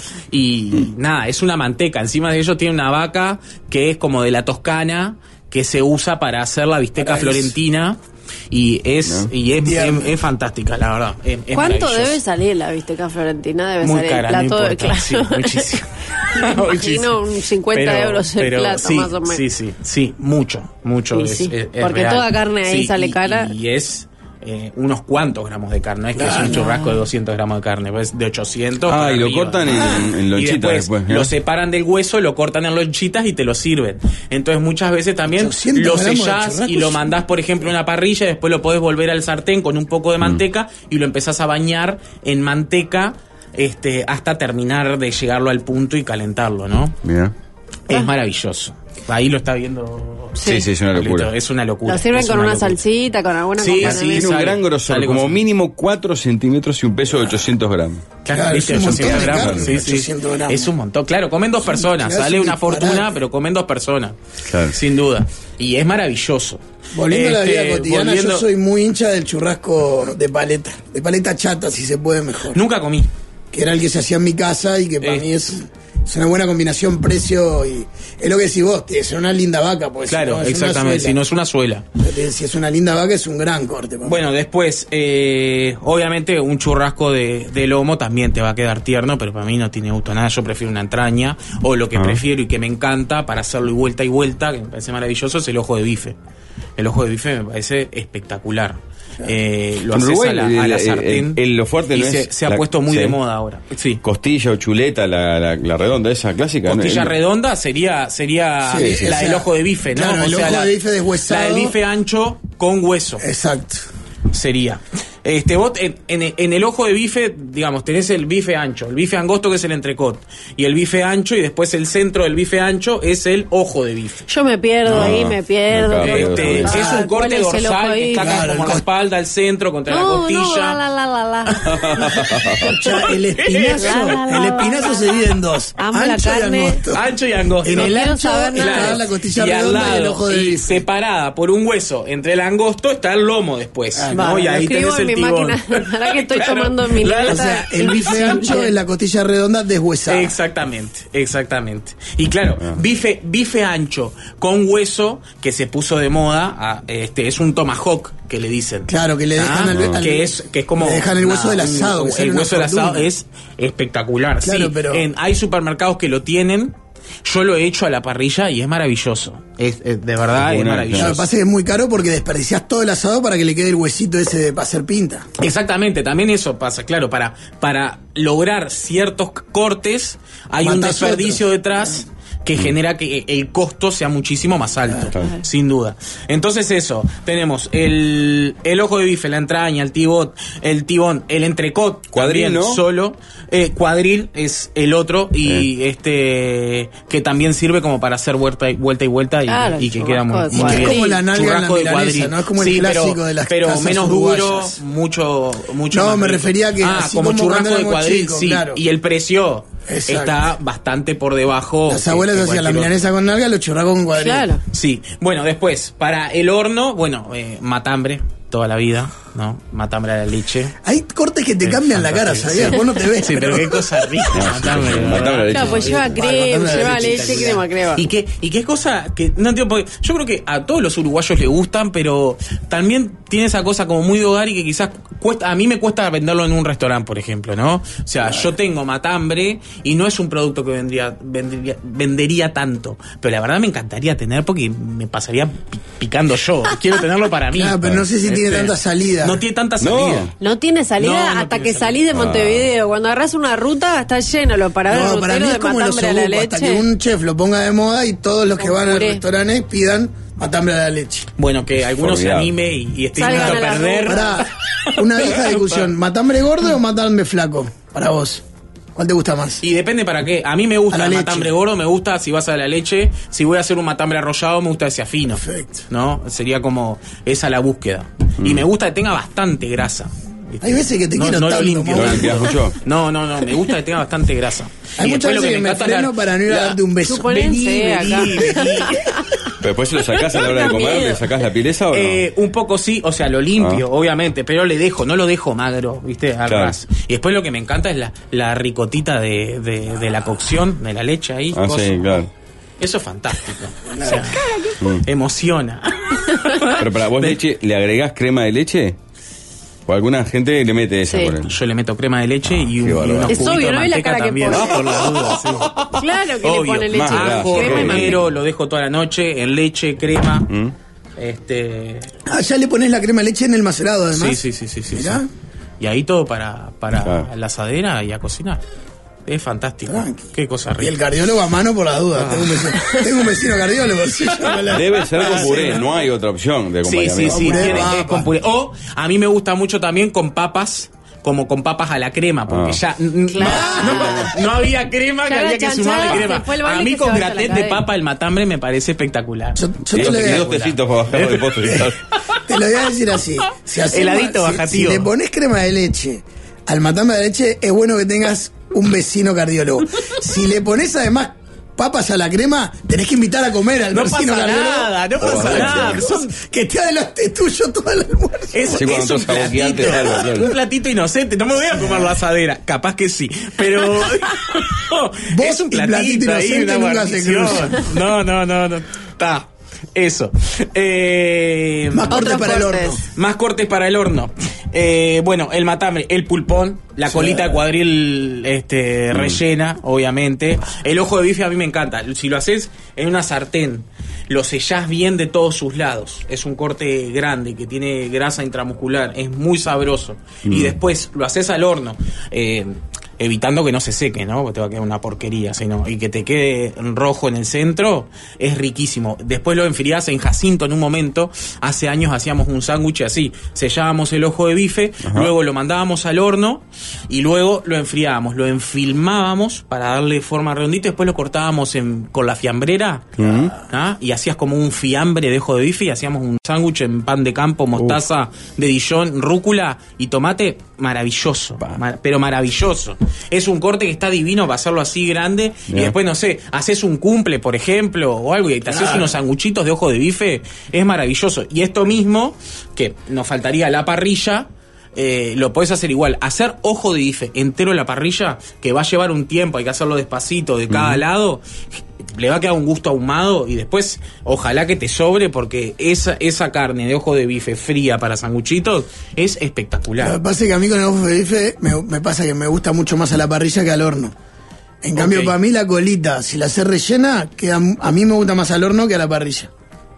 y nada, es una manteca. Encima de ello tiene una vaca que es como de la Toscana, que se usa para hacer la bisteca Para eso. florentina. Y es No. y es, Tierno. es, es fantástica, la verdad. Es, es ¿Cuánto maravilloso. debe salir la bisteca florentina? Debe Muy salir cara, el no plato de importa. claro. Sí, muchísimo. Me imagino Muchísimo. un cincuenta Pero- euros el pero plato, sí, más o menos. Sí, sí, sí, mucho, mucho. Y es, sí, es- es porque real. toda carne ahí Sí, sale y- cara. Y es eh, unos cuantos gramos de carne, no es que es Claro. un churrasco de doscientos gramos de carne, pues de ochocientos. Ah, para y lo arriba. cortan en, en Y lonchitas después, después. ¿no? lo separan del hueso, lo cortan en lonchitas y te lo sirven. Entonces muchas veces también ochocientos lo gramos de sellás churrasco, y lo sí. mandás, por ejemplo, a una parrilla y después lo podés volver al sartén con un poco de manteca y lo empezás a bañar en manteca este, hasta terminar de llegarlo al punto y calentarlo, ¿no? Mira. Es maravilloso. Ahí lo está viendo. Sí, sí, es una locura. Pablito, Es una locura. Lo sirven es con una locura. salsita, con alguna Sí, acompañamiento. sí, Tiene un sale- gran grosor, sale como con- mínimo cuatro centímetros y un peso de ochocientos gramos. Claro, Claro, ¿viste? es un montón ochocientos de gramos. carne, Sí, sí. ochocientos gramos. Es un montón. Claro, comen dos personas. claro, Sale es un una disparate. fortuna, pero comen dos personas. Claro. Sin duda. Y es maravilloso. Volviendo a la vida Este, cotidiana, volviendo- yo soy muy hincha del churrasco de paleta. De paleta chata, si se puede mejor. Nunca comí. Que era el que se hacía en mi casa y que para Eh. mí es, es una buena combinación precio y es lo que decís vos, es una linda vaca, pues. Claro, si no, es exactamente. Si no Una es una suela. suela. Si es una linda vaca, es un gran corte. papá. Bueno, después, eh, obviamente, un churrasco de, de lomo también te va a quedar tierno, pero para mí no tiene gusto a nada. Yo prefiero una entraña, o lo que Ah. prefiero y que me encanta para hacerlo y vuelta y vuelta, que me parece maravilloso, es el ojo de bife. El ojo de bife me parece espectacular. Eh, lo En haces Uruguay, a la, a el- la el- sartén. el- lo fuerte y no se, es se ha la- puesto muy sí. de moda ahora. Sí. Costilla o chuleta, la, la, la redonda, esa clásica. ¿no? Costilla El- redonda sería sería Sí, sí, la o del sea, ojo de bife, ¿no? claro, el ojo de bife deshuesado. La del bife ancho con hueso. Exacto. Sería. Este, vos en, en- en el ojo de bife, digamos, tenés el bife ancho, el bife angosto que es el entrecot, y el bife ancho, y después el centro del bife ancho es el ojo de bife. Yo me pierdo No, ahí, me pierdo. no, ¿qué- claro, Este, pero- es Ah, un ¿cuál corte es el ojo dorsal que ahí? está acá Claro, como el la co- espalda, el centro, contra la No, costilla. no, la, la, la, la, la. Escucha, el espinazo, La, la, la, el la. espinazo se divide en dos. Amo la ancho y carne. angosto. Ancho y angosto. En No el quiero ancho saber nada. está la costilla y al redonda y el lado, ojo de y bife. separada por un hueso entre el angosto está el lomo después. Ah, ¿no? vale, Y Lo ahí escribo tenés en el mi tibón. máquina. Ahora que estoy Claro. tomando en mi La- libreta. O sea, el bife ancho es la costilla redonda deshuesada. Exactamente, exactamente. Y claro, Ah. bife, bife ancho con hueso que se puso de moda, ah, este es un tomahawk que le dicen. Claro, que le dejan Ah, al- al- que es que es como le dejan el hueso del un- asado, que sale el una hueso del asado fortuna. es espectacular. Claro, sí, pero- en- hay supermercados que lo tienen. Yo lo he hecho a la parrilla y es maravilloso. Es, es- de verdad Es es buena, maravilloso. Claro, lo que pasa es que es muy caro porque desperdiciás todo el asado para que le quede el huesito ese de para hacer pinta. Exactamente, también eso pasa, claro, para, para lograr ciertos c- cortes hay un Matás desperdicio otros. detrás que genera que el costo sea muchísimo más alto, Claro. sin duda. Entonces eso, tenemos el, el ojo de bife, la entraña, el tibón, el tibón, el entrecot, Cuadril, también ¿no? solo, eh, cuadril es el otro y este que también sirve como para hacer vuelta y vuelta y vuelta y, Claro, y que churrasco queda muy, de muy cuadril. bien. Es como la nalga en la Churrasco de milanesa, cuadril. ¿no? Es como el Sí, clásico pero, de las pero casas menos uruguayas. duro, mucho, mucho No, más me rico. refería que ah, así como como churrasco cuando de éramos cuadril, chicos, sí. claro. Y el precio Exacto. está bastante por debajo. Las que- abuelas que hacían la cualquier otro. milanesa con nalga, los churrascos con cuadril. Claro. Sí, bueno, después, para el horno, bueno, eh, matambre, toda la vida, ¿no? Matambre a la leche. Hay cortes que te Es cambian la cara, fantástico, ¿sabías? sí. Vos no te ves. Sí, pero qué cosa rica, matambre. sí, ¿verdad? matambre a la leche. Claro, pues lleva Vale, crema, matambre de lleva leche, leche, crema, crema. Y qué, y qué cosa que no entiendo porque yo creo que a todos los uruguayos les gustan, pero también tiene esa cosa como muy de hogar y que quizás cuesta, a mí me cuesta venderlo en un restaurante, por ejemplo, ¿no? O sea, yo tengo matambre y no es un producto que vendría, vendría, vendería tanto, pero la verdad me encantaría tener porque me pasaría pi- picando yo. Quiero tenerlo para mí. Claro, pero no sé si tiene tanta salida. No tiene tanta No. salida. No tiene salida No, no hasta tiene que salida. salís de Montevideo. Cuando agarras una ruta, está lleno los paraderos No, para mí es de como los matambre a la obucos, hasta que leche. un chef lo ponga de moda y todos los que Con van al puré. restaurante pidan matambre a la leche. Bueno, que alguno se Formidable. anime y, y esté Salgan dispuesto a a la perder. Pará, una vieja discusión, ¿matambre gordo o matambre flaco? Para vos. ¿Cuál te gusta más? Y depende para qué. A mí me A gusta la el leche. matambre gordo, me gusta si vas a la leche. Si voy a hacer un matambre arrollado, me gusta que sea fino. Perfecto. ¿No? Sería como esa la búsqueda. Mm. Y me gusta que tenga bastante grasa. ¿viste? Hay veces que te no, quiero no tanto, lo limpio. ¿No lo limpias mucho? No, no, no, me gusta que tenga bastante grasa. Hay Y muchas después lo veces que me encanta freno la- para no ir a la- darte un beso. Suponense Vení, acá. vení, vení. Pero después lo sacás a la hora de comer, ¿le sacás la pileza o no? Eh, un poco sí, o sea, lo limpio, Ah. obviamente, pero le dejo, no lo dejo magro, ¿viste? Al Claro. ras. Y después lo que me encanta es la, la ricotita de, de, de la cocción, de la leche ahí. Ah, coso. sí, claro. Eso es fantástico. O sea, emociona. Pero para vos, De- leche, ¿le agregás crema de leche? O alguna gente le mete esa Sí. por el... Yo le meto crema de leche y, un, qué y bárbaro. unos Es cubitos obvio, de ¿no ves la manteca cara que también. pone? Ah, por las dudas, sí. Claro que Obvio. le pone leche. Más grasa. Ajo, crema y manteca. romero, lo dejo toda la noche en leche, crema. ¿Mm? Este. Ah, ya le pones la crema de leche en el macerado, además. Sí, sí, sí, sí, sí, Mirá. sí. Y ahí todo para, para Claro. la asadera y a cocinar. Es fantástico. Tranqui. Qué cosa Y el rica. cardiólogo a mano por la duda. Ah. Tengo, un vecino, tengo un vecino cardiólogo. Sí, yo me la- Debe ser con Ah, puré, sí. no hay otra opción de Sí, sí, acompañamiento. sí, Puré, tiene- papa. es con puré. O a mí me gusta mucho también con papas, como con papas a la crema, porque Ah. ya n- Claro. no, no había crema, que Ya la había que chanchada, sumarle se crema. fue el A baile mí que con se vaya a la gratet de cadena. papa el matambre me parece espectacular. Yo, yo Y te, dos, lo y voy a, dos tecitos para bajar de postre y tal. te lo voy a decir así. Si hacemos- Heladito si- bajativo. Si le pones crema de leche al matambre de leche, es bueno que tengas un vecino cardiólogo. Si le pones además papas a la crema, tenés que invitar a comer al No vecino pasa cardiólogo. nada, no Oh, pasa sí. nada. Son- Que te adelante tuyo todo el almuerzo. Es, Sí, cuando es un entras a boquearte, platito, algo, claro. un platito inocente. No me voy a comer la asadera, capaz que sí, pero es un y platito platito ahí, inocente una nunca se guarnición. No, no, no, no. Está. Eso. Eh, Más corte Otros para el cortes. horno. más cortes para el horno. Eh, bueno, el matambre, el pulpón, la colita de cuadril este, rellena, obviamente. El ojo de bife a mí me encanta. Si lo haces en una sartén, lo sellás bien de todos sus lados. Es un corte grande que tiene grasa intramuscular. Es muy sabroso. Y después lo haces al horno. Eh, evitando que no se seque, ¿no? Porque te va a quedar una porquería, sino, y que te quede rojo en el centro, es riquísimo. Después lo enfriás en Jacinto en un momento. Hace años hacíamos un sándwich así, sellábamos el ojo de bife, Ajá. luego lo mandábamos al horno y luego lo enfriábamos, lo enfilmábamos para darle forma redondita, y después lo cortábamos en, con la fiambrera, Ujú. ¿ah? Y hacías como un fiambre de ojo de bife y hacíamos un sándwich en pan de campo, mostaza de Dijon, rúcula y tomate, maravilloso, Pa. mar- pero maravilloso. Es un corte que está divino para hacerlo así grande. Y Bien. después, no sé, haces un cumple, por ejemplo, o algo, y te haces unos sanguchitos de ojo de bife. Es maravilloso. Y esto mismo, que nos faltaría la parrilla, eh, lo podés hacer igual. Hacer ojo de bife entero en la parrilla, que va a llevar un tiempo, hay que hacerlo despacito de cada lado. Le va a quedar un gusto ahumado y después ojalá que te sobre, porque esa, esa carne de ojo de bife fría para sanguchitos es Lo que espectacular. pasa es que a mí con el ojo de bife me, me pasa que me gusta mucho más a la parrilla que al horno. En cambio, Ok. para mí la colita, si la hace rellena, queda, a mí me gusta más al horno que a la parrilla.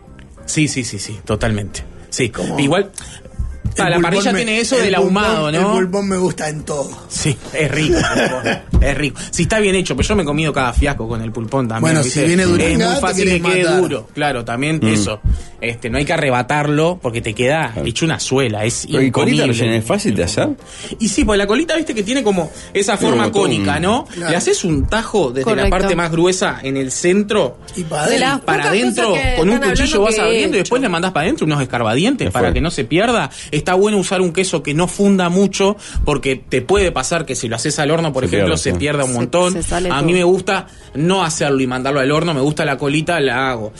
Sí, sí, sí, sí, totalmente. Sí, Como- igual. Ah, El la pulpón parrilla me- tiene eso el del pulpón- ahumado, ¿no? El pulpón me gusta en todo. Sí, es rico. el pulpón, es rico. Si está bien hecho, pero yo me he comido cada fiasco con el pulpón también. Bueno, ¿viste? si viene es duranga, muy te fácil que querés quede matar. duro. Claro, también eso. Este, no hay que arrebatarlo porque te queda hecho una suela. Es Pero, ¿y colita incomible. rellena es fácil de hacer? Y sí, pues la colita, viste que tiene como esa forma botón. cónica, ¿no? Claro. Le haces un tajo desde Correcto. la parte más gruesa en el centro. Y para De adentro. las Para pocas adentro, cosas que con un están cuchillo hablando vas que he abriendo y después hecho. le mandás para adentro unos escarbadientes Ya para fue. que no se pierda. Está bueno usar un queso que no funda mucho, porque te puede pasar que si lo haces al horno, por Se ejemplo, pierde, se sí. pierda un Se- montón. se sale A todo. mí me gusta no hacerlo y mandarlo al horno, me gusta la colita, la hago.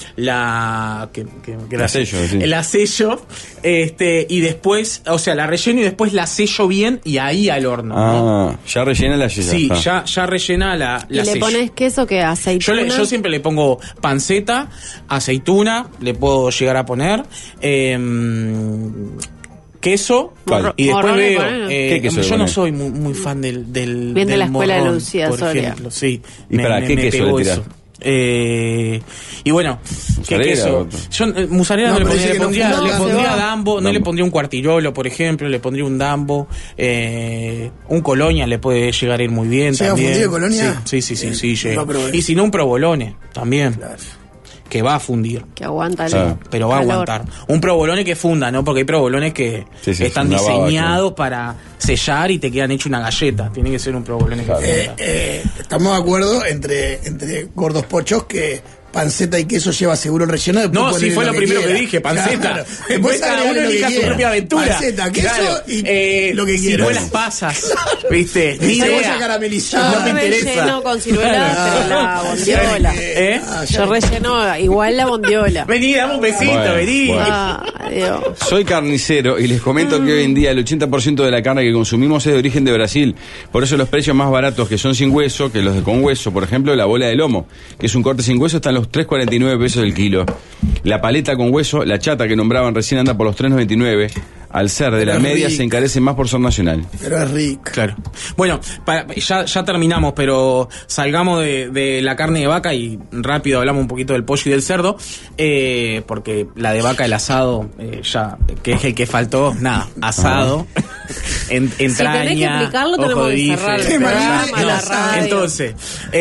La que, que- que La sello, sí. La sello, este, y después, o sea, la relleno y después la sello bien y ahí al horno. ¿no? Ah, ya rellena la yella. Sí, está. ya, ya rellena la, Y la le sello. pones queso que Yo, aceituna. le- yo siempre le pongo panceta, aceituna, le puedo llegar a poner em, queso ¿Cuál? y después Morrón le veo. ponen. eh, ¿Qué queso le yo no pones? soy muy, muy fan del, del, Bien de del la escuela de morrón, Lucía por Soria. ejemplo, sí. ¿Y para qué queso pegó le tirás? eso. Eh, y bueno, ¿qué ¿Mozzarella queso? o otro? Yo eh, mozzarella No, no, le pero pondría, dice le que no pondría, funda le tanto. pondría Se va. dambo, no Dambo. le pondría un cuartirolo, por ejemplo, le pondría un dambo, eh, un colonia le puede llegar a ir muy bien ¿Llega también. fundido de Colonia? Sí, sí, sí, Bien. sí, sí, llega. No, pero- Y si no, un provolone también, que va a fundir. Que aguanta el Ah. Pero va a calor. aguantar. Un provolone que funda, ¿no? Porque hay provolones que Sí, sí, están sí, una baba, diseñados para sellar y te quedan hecho una galleta. Tiene que ser un provolone que Eh, funda. eh, estamos de acuerdo entre, entre gordos pochos que panceta y queso lleva seguro el relleno. Después No, sí, ponerle fue lo, que primero quiera. que dije, panceta. Claro. Después Después cada agregale uno lo que elija su quiera. propia aventura. Panceta, queso Claro. y eh, lo que quiera. ciruelas pasas, ¿viste? Ni Cebolla idea. caramelizada. No me interesa. relleno con ciruelas, pero la bondiola. ¿Eh? Ah, Yo relleno igual la bondiola. Vení, dame un besito, Bueno, vení. bueno. Ah, Dios. Soy carnicero y les comento que hoy en día el ochenta por ciento de la carne que consumimos es de origen de Brasil. Por eso los precios más baratos que son sin hueso, que los de con hueso, por ejemplo, la bola de lomo, que es un corte sin hueso, están los tres cuarenta y nueve pesos el kilo. La paleta con hueso, la chata que nombraban recién, anda por los tres noventa y nueve. Al ser de la Pero media rico. se encarece más por ser nacional. Pero es rico. Claro. Bueno, para- ya, ya terminamos, pero salgamos de, de la carne de vaca y rápido hablamos un poquito del pollo y del cerdo, eh, porque la de vaca, el asado, eh, ya, que es el que faltó, nada, asado, en, entraña, tenés que explicarlo, ojo tenemos de que bife. cerrar el Sí, programa, no, la radio. entonces,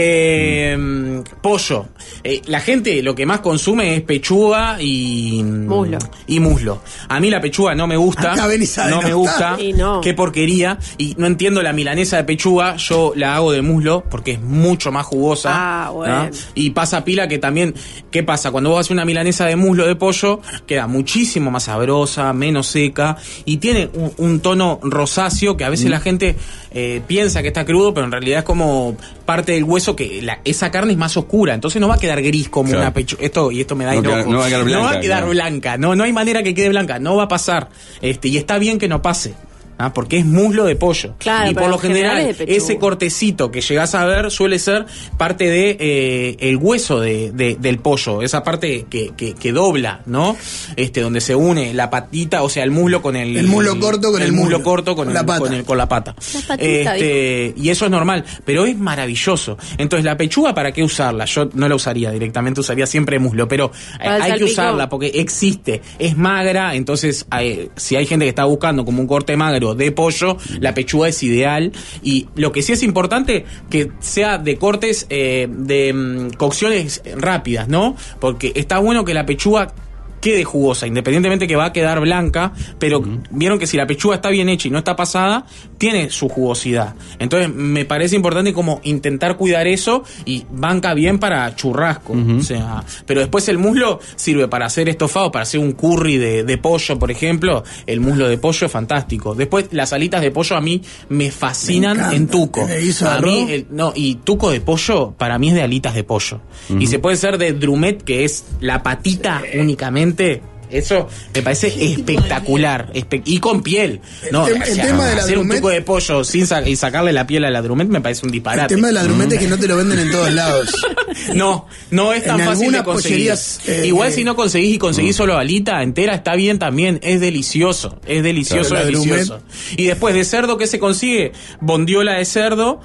eh, pollo. Eh, la gente lo que más consume es pechuga y Muslo. Y muslo. A mí la pechuga no me gusta. Acá venís a no me denostar. gusta. Y no. Qué porquería. Y no entiendo la milanesa de pechuga. Yo la hago de muslo porque es mucho más jugosa. Ah, bueno. ¿no? Y pasa pila que también, ¿qué pasa? Cuando vos haces una milanesa de muslo de pollo, queda muchísimo más sabrosa, menos seca y tiene un, un tono rosáceo que a veces la gente eh, piensa que está crudo, pero en realidad es como parte del hueso que la- esa carne es más oscura, entonces no va a quedar gris como Claro. una pechuga. Esto y esto me da No enojo. queda- no va a quedar No va a blanca, quedar claro. blanca, no, no hay manera que quede blanca, no va a pasar. Este, y está bien que no pase. ¿ah? Porque es muslo de pollo. Claro, y por pero lo en general general, es de pechuga. ese cortecito que llegás a ver suele ser parte de eh, el hueso de, de- del pollo, esa parte que, que, que dobla, ¿no? Este, donde se une la patita, o sea, el muslo con el El muslo corto con el muslo muslo, corto con, con el- la pata. con el- con la pata. La patita, Este, y eso es normal, pero es maravilloso. Entonces, la pechuga, ¿para qué usarla? Yo no la usaría directamente, usaría siempre muslo, pero Para el hay que salpicón. usarla porque existe, es magra, entonces hay- si hay gente que está buscando como un corte magro de pollo, la pechuga es ideal. Y lo que sí es importante, que sea de cortes eh, de mm, cocciones rápidas, ¿no? Porque está bueno que la pechuga quede jugosa, independientemente que va a quedar blanca, pero vieron que si la pechuga está bien hecha y no está pasada, tiene su jugosidad. Entonces me parece importante como intentar cuidar eso y banca bien para churrasco. O sea, pero después el muslo sirve para hacer estofado, para hacer un curry de, de pollo, por ejemplo. El muslo de pollo es fantástico. Después las alitas de pollo a mí me fascinan Me encanta. en tuco. ¿Tenés guiso de A mí, arroz? el- no, y tuco de pollo para mí es de alitas de pollo. Y se puede hacer de drumet, que es la patita únicamente. Eso me parece espectacular. Espe- y con piel. No, El tem- el o sea, tema de la hacer un drumet- tuco de pollo sin sa- y sacarle la piel a la drumet me parece un El disparate. tema de la drumete es que no te lo venden en todos lados. No, no es tan En fácil de algunas conseguir. pollerías, eh, Igual eh, si no conseguís y conseguís solo alita entera, está bien también, es delicioso, es delicioso, Claro, la delicioso. Y después de cerdo, ¿qué se consigue? Bondiola de cerdo,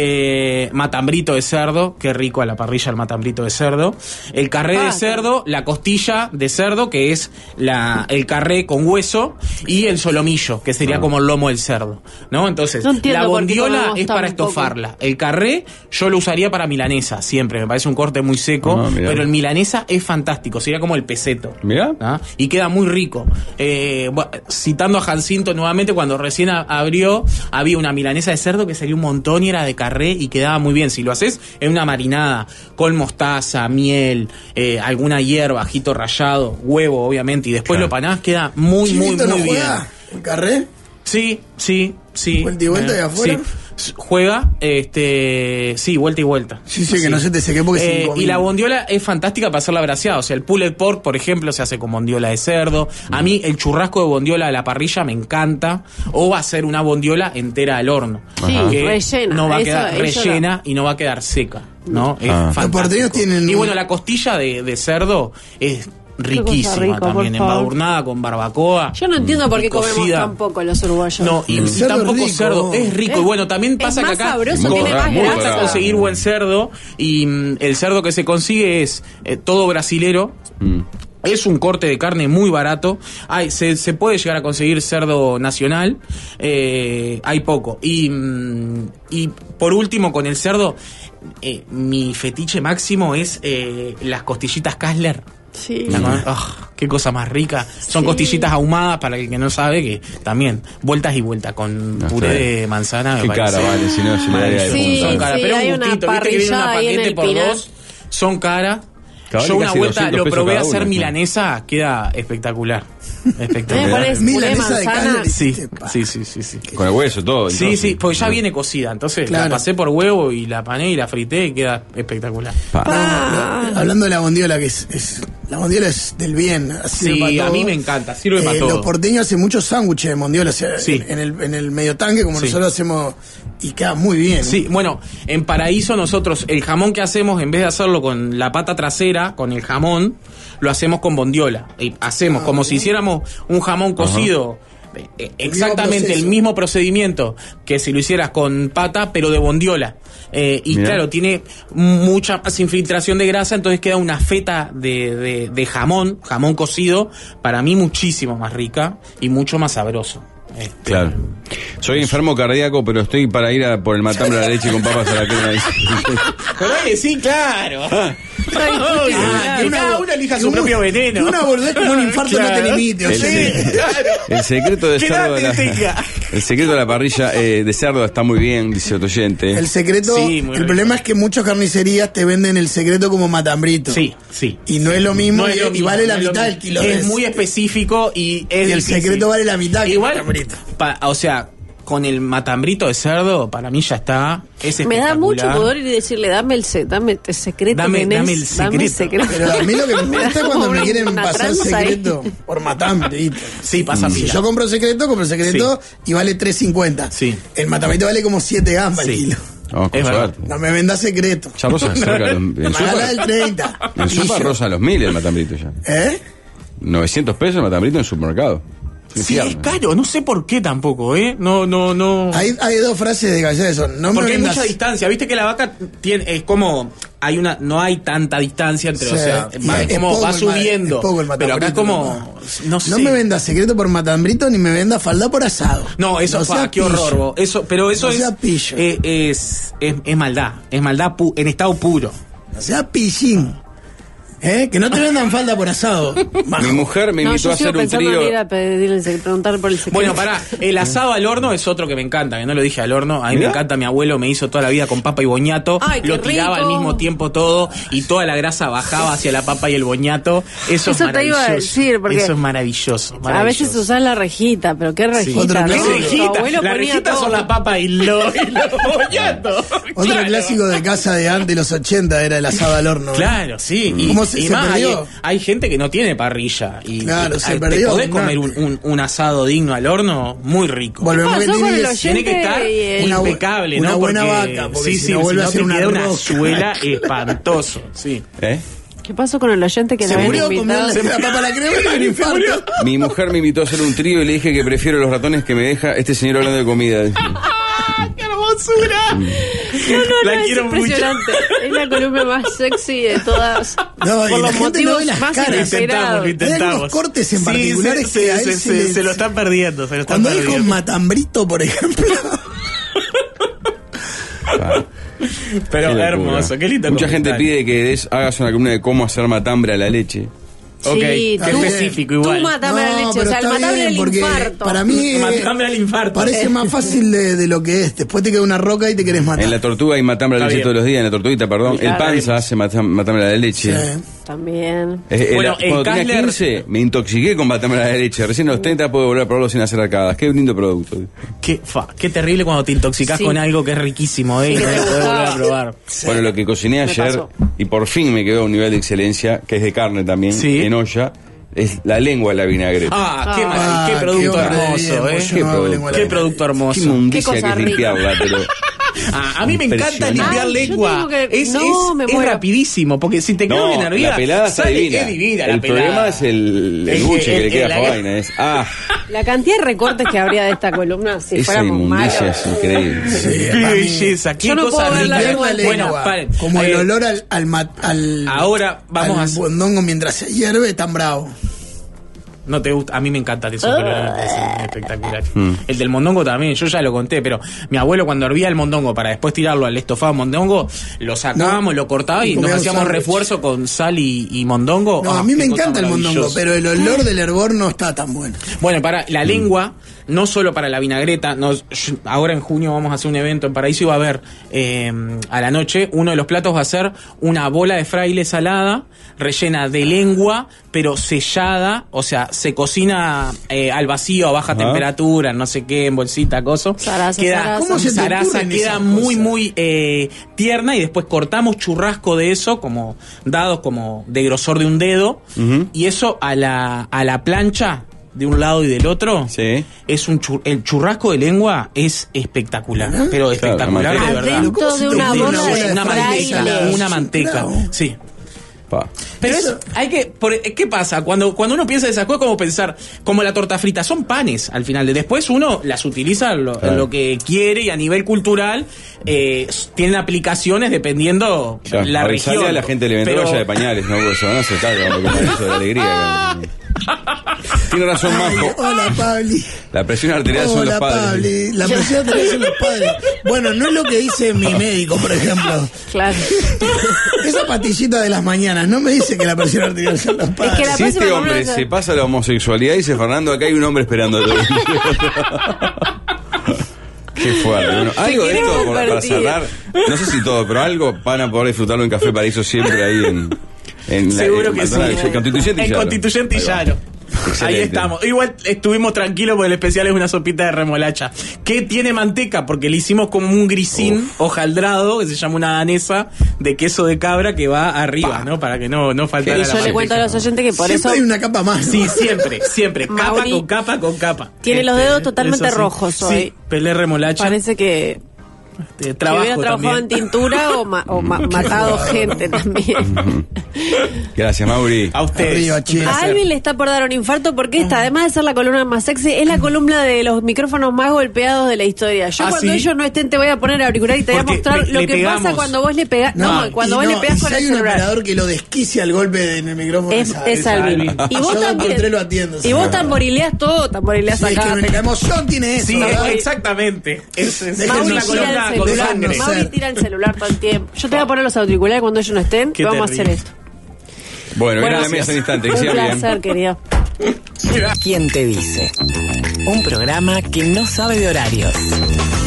eh, matambrito de cerdo, qué rico a la parrilla el matambrito de cerdo, el carré de Ah, cerdo, la costilla de cerdo, que es la, el carré con hueso, y el solomillo, que sería como el lomo del cerdo, ¿no? Entonces, No entiendo la por qué bondiola comemos es tan para poco. estofarla. El carré yo lo usaría para milanesa, siempre. Me parece un corte muy seco. Ah, mirá. pero el milanesa es fantástico. Sería como el peseto. Mirá. ¿ah? Y queda muy rico. Eh, bu- citando a Jacinto nuevamente, cuando recién a- abrió, había una milanesa de cerdo que salía un montón y era de carré y quedaba muy bien. Si lo haces en una marinada con mostaza, miel, eh, alguna hierba, ajito rallado, huevo, obviamente, y después Claro. lo panás, queda muy, muy, Chinito muy no bien. juega en carré. Sí, sí, sí. ¿Vuelta y vuelta Eh, de afuera? sí. Juega, este, sí, vuelta y vuelta. Sí, sí, que no se te seque porque es Eh, incomible. y la bondiola es fantástica para hacerla braseada. O sea, el pulled pork, por ejemplo, se hace con bondiola de cerdo. A mí el churrasco de bondiola a la parrilla me encanta. O va a ser una bondiola entera al horno. Sí, Que rellena. No va a Eso- quedar eso rellena y no va a quedar seca. ¿no? Es Ah. fantástico. Los porteños tienen Y un- bueno, la costilla de, de cerdo es riquísima rica, por también, favor. embadurnada con barbacoa. Yo no entiendo por y qué comemos cocida. tan poco los uruguayos. No, y, El y cerdo tampoco es rico. cerdo, es rico. Es- y bueno, también es pasa que más acá sabroso, Muy tiene barato, más muy cuesta grasa. barato. conseguir buen cerdo y mm, el cerdo que se consigue es eh, todo brasilero. Mm. Es un corte de carne muy barato. Hay, se, se puede llegar a conseguir cerdo nacional. eh, hay poco. Y, mm, y por último, con el cerdo, eh, mi fetiche máximo es eh, las costillitas Kassler. Sí. ¿La conoces? Ah, qué cosa más rica. Son Sí. costillitas ahumadas, para el que no sabe, que también vueltas y vueltas con No puré sé. de manzana. me Qué parece cara vale, si no, si le daría de maravilloso. Sí, Son punta. caras, sí, pero hay un una gustito, viste que viene una parrilla ahí en paquete el por Pinar. dos, son caras. Cabal, Yo una casi vuelta doscientos lo pesos probé a cada hacer uno. milanesa, queda espectacular. ¿Me Espectacular. pones puré de Milanesa de manzana? carne. Sí, Pa. sí, sí, sí, sí. Con el hueso, todo. Sí, entonces. sí, porque ya viene cocida, entonces Claro. la pasé por huevo y la pané y la frité y queda espectacular. Pa. No, lo- hablando de la bondiola, que es, es- la bondiola es del bien. así Sí, para a todo. mí me encanta, sirve para Eh, todo. Los porteños hacen muchos sándwiches de mondiola, o sea, Sí. en, en el, en el medio tanque, como Sí. nosotros hacemos, y queda muy bien. Sí, bueno, en Paraíso nosotros el jamón que hacemos, en vez de hacerlo con la pata trasera, con el jamón, lo hacemos con bondiola. Y hacemos como si hiciéramos un jamón cocido, eh, exactamente proceso. el mismo procedimiento que si lo hicieras con pata, pero de bondiola. Eh, y Mirá. claro, tiene mucha más infiltración de grasa, entonces queda una feta de, de, de jamón, jamón cocido, para mí muchísimo más rica y mucho más sabroso. Este, Claro. Soy enfermo cardíaco, pero estoy para ir a por el matambre a la leche con papas a la crema. Pero dale, sí, claro. Ah, que que una cada bo- uno elija que su una- propio veneno. que una boludez como un infarto no te limite, o El, sea. el secreto de Que cerdo de la, nadie tenga. el secreto de la parrilla eh, de cerdo está muy bien, dice otro oyente. El secreto, Sí, muy el rico. problema es que muchas carnicerías te venden el secreto como matambrito. Sí, sí. Y no es lo mismo, No es y, lo y mismo, vale la no es lo mitad del mismo. kilo. de Es ese. muy específico y es Y el difícil. secreto vale la mitad que el Igual, matambrito. pa- o sea, con el matambrito de cerdo, para mí ya está. Es Me da mucho espectacular. pudor ir y decirle, dame el, se- dame el secreto, Dame- nenés, dame el secreto. secreto. Pero a mí lo que me Me da gusta es como cuando me una- quieren una pasar tranza ahí. secreto por matambrito. Sí, pasa Si pila. yo compro secreto, compro secreto y vale tres cincuenta. Sí. El matambrito vale como siete gambas Sí. el kilo. Vamos con Es verdad. suerte. No me vendas secreto. Ya Rosa se acerca a los, en Pagala el Super, treinta. en Y Super yo- Rosa a los mil el matambrito ya. ¿Eh? novecientos pesos el matambrito en el supermercado. Sí, es caro, no sé por qué tampoco, ¿eh? No, no, no. Hay, hay dos frases de Gallardo son. No me Porque hay vendas. mucha distancia, viste que la vaca tiene, es como, hay una, no hay tanta distancia entre, Sí, o sea, y va, es como poco va el ma- subiendo. es poco el pero acá es matambrito, como, no sé. No me vendas secreto por matambrito ni me vendas falda por asado. No, eso sea fa, qué pillo. horror, vos. Eso, pero eso No es, sea pillo. eh, es, es, es maldad, es maldad pu- en estado puro. No sea pillín. ¿Eh? Que no te vendan falda por asado. Mi mujer me No, invitó yo a sigo hacer un pensando trío. en ir a pedirle el sec- preguntar por el secreto. Bueno, pará, el asado al horno es otro que me encanta, que no lo dije al horno. A mí Mirá. me encanta, mi abuelo me hizo toda la vida con papa y boñato. Ay, qué lo tiraba rico. al mismo tiempo todo y toda la grasa bajaba hacia la papa y el boñato. Eso, es Eso te iba maravilloso. a decir, porque Eso es maravilloso. a maravilloso. veces usás la rejita, pero qué rejita. Otro ¿no? ¿Qué clásico. Tu rejita? abuelo La ponía rejita todo. son la papa y lo, y los boñatos. Otro Claro. clásico de casa de antes, de los ochenta, era el asado al horno. Claro, sí. Y, ¿Cómo se- y se más, hay, perdió? hay gente que no tiene parrilla. Y, Claro, y, se te perdió, podés ¿no? comer un, un- un asado digno al horno muy rico. Volvemos ¿Qué que pasó con tiene el que- Tiene oyente? que estar y el- Una bu- impecable, una ¿no? buena Porque- vaca, porque sí, si sí, no vuelve si a ser te una queda una roca. suela espantoso. Sí. ¿Eh? ¿Qué pasó con el oyente que Se le habían murió invitado? comiendo la papa a la crema y un infarto. Mi mujer me invitó a hacer un trío y le dije que prefiero los ratones que me deja este señor hablando de comida. ¡Qué hermosura! No, no, La no, es quiero mucho. impresionante. Es la columna más sexy de todas. No, y por la los gente no motivos ve las más caras. Lo intentamos, lo inesperados. intentamos. Hay algunos cortes en Sí, particulares se, que a se, él se, se se- le- se lo están perdiendo, se lo están Cuando dijo perdiendo. matambrito, por ejemplo. Ah, Pero qué locura. hermoso, qué lindo. Mucha gente comentario. pide que des- hagas una columna de cómo hacer matambre a la leche. Ok, Sí, qué tú- específico Tú igual. matame la leche, o pero sea, el está matable bien, el porque infarto. Para mí eh, Matame al infarto. parece más fácil de, de lo que es. Después te queda una roca y te querés matar. En la tortuga hay matambre a la Está leche bien. todos los días, en la tortuguita, perdón. Claro, El panza haremos. hace matam- matambre a la leche. Sí. También. Eh, eh, Bueno, la- el cuando tenía Kassler- quince me intoxiqué con matambre a la leche. Recién a los treinta puedo volver a probarlo sin hacer arcadas. Qué lindo producto. Qué, fa, qué terrible cuando te intoxicás Sí. con algo que es riquísimo, ¿eh? Sí, y que no te lo podés gustaba. volver a probar. Bueno, lo que cociné Me ayer pasó. y por fin me quedó a un nivel de excelencia, que es de carne también, Sí. en olla, es la lengua de la vinagreta. Ah, qué, Ah, maravilla, qué qué producto hombre de hermoso, bien, ¿eh? pues yo Qué no hago producto. lengua de Qué la- producto hermoso. Qué inmundicia Qué que cosa es limpiarla, pero... Ah, a mí me encanta Impresionante. limpiar Ay, yo lengua. tengo que- Es, no, es- me es muero. rapidísimo, porque si te quedas No, bien hervida, la pelada está sale- divina. es divina la el pelada. problema es el, el Es buche que- que le el- queda el- a vaina. Es, ah, La cantidad de recortes que habría de esta columna si esa fuéramos inmundicia malos. es increíble. Sí, Qué para mí, belleza, qué Yo no cosa puedo ver la rica. limpiar la lengua. lengua, Bueno, paren. como el Eh, olor al, al, mat- al ahora vamos al a hacer- bondongo mientras se hierve, tan bravo. no te gusta. A mí me encanta esos colores, me parecen espectaculares. Mm. El del mondongo también, yo ya lo conté, pero mi abuelo cuando hervía el mondongo para después tirarlo al estofado mondongo, lo sacábamos, no, lo cortaba y nos hacíamos sándwich. Refuerzo con sal y, y mondongo. No, ah, a mí me encanta el mondongo, pero el olor del hervor no está tan bueno. Bueno, para la mm. lengua, no solo para la vinagreta, nos, ahora en junio vamos a hacer un evento en Paraíso y va a haber eh, a la noche, uno de los platos va a ser una bola de fraile salada, rellena de lengua, pero sellada, o sea, se cocina eh, al vacío, a baja ah. temperatura, no sé qué, en bolsita, coso. Zaraza, queda, zaraza. ¿Cómo se te zaraza queda muy, cosas? muy eh, tierna y después cortamos churrasco de eso, como dados como de grosor de un dedo, uh-huh. y eso a la, a la plancha de un lado y del otro, sí. es un chur- el churrasco de lengua es espectacular, ¿eh? Pero espectacular, claro, de verdad. Adentro de una bola de, de una manteca, fraile. una manteca, sí. Pa. Pero Eso. es, hay que, por, ¿qué pasa? Cuando, cuando uno piensa de esas cosas, como pensar, como la torta frita, son panes al final. Después uno las utiliza lo, claro. lo que quiere y a nivel cultural eh, tienen aplicaciones dependiendo claro, la región. A la gente le vendrá pero... de pañales, ¿no? Porque se van a acercar con lo que me hizo de alegría. Tiene razón, Majo. Hola, Pabli. La presión arterial Hola, son los padres. Pabli. La presión arterial son los padres. Bueno, no es lo que dice mi médico, por ejemplo. Claro. Esa pastillita de las mañanas no me dice que la presión arterial son los padres. Es que la si este hombre se... se pasa la homosexualidad y dice, Fernando, acá hay un hombre esperando. Qué fuerte. Bueno, algo de esto para, para cerrar, no sé si todo, pero algo van a poder disfrutarlo en Café Paraíso siempre ahí en... En Seguro la, que en, sí. En Constituyente y En Llano. Constituyente y Llano. Ahí estamos. Igual estuvimos tranquilos porque el especial es una sopita de remolacha. Que tiene manteca porque le hicimos como un grisín Uf. hojaldrado, que se llama una danesa, de queso de cabra que va arriba, pa. ¿no? Para que no, no faltara y la yo le cuento a los oyentes que por siempre eso... hay una capa más, ¿no? Sí, siempre, siempre. Capa Mauri con capa con capa. Tiene este, los dedos totalmente sí. rojos hoy. Sí, pelé remolacha. Parece que... Este, trabajo que hubiera trabajado también. en tintura o, ma- o ma- matado gente también. Gracias, Mauri. A ustedes. A Alvin le está por dar un infarto porque esta, además de ser la columna más sexy, es la columna de los micrófonos más golpeados de la historia. Yo ¿Ah, cuando sí? ellos no estén te voy a poner auricular y te Porque voy a mostrar le, lo le que pegamos. pasa cuando vos le pegás. No, no, cuando vos no, le pegás y con si el hay un celular. operador que lo desquicia al golpe en el micrófono. Es, es, es Alvin. Alvin. Y vos Yo también. encontré, lo atiendo, Y vos sí. tamborileás todo, tamborileás Sí, es acá. que la emoción tiene eso. Sí, ¿verdad? exactamente. Es, es, es Mauri una tira columna el con celular. sangre. no Mauri ser. tira el celular todo el tiempo. Yo te voy a poner los auriculares cuando ellos no estén. Qué Vamos terrible. a hacer esto. Bueno, Bueno, viene a la mesa en instante. Que Un siga bien. placer, querido. ¿Quién te dice? Un programa que no sabe de horarios.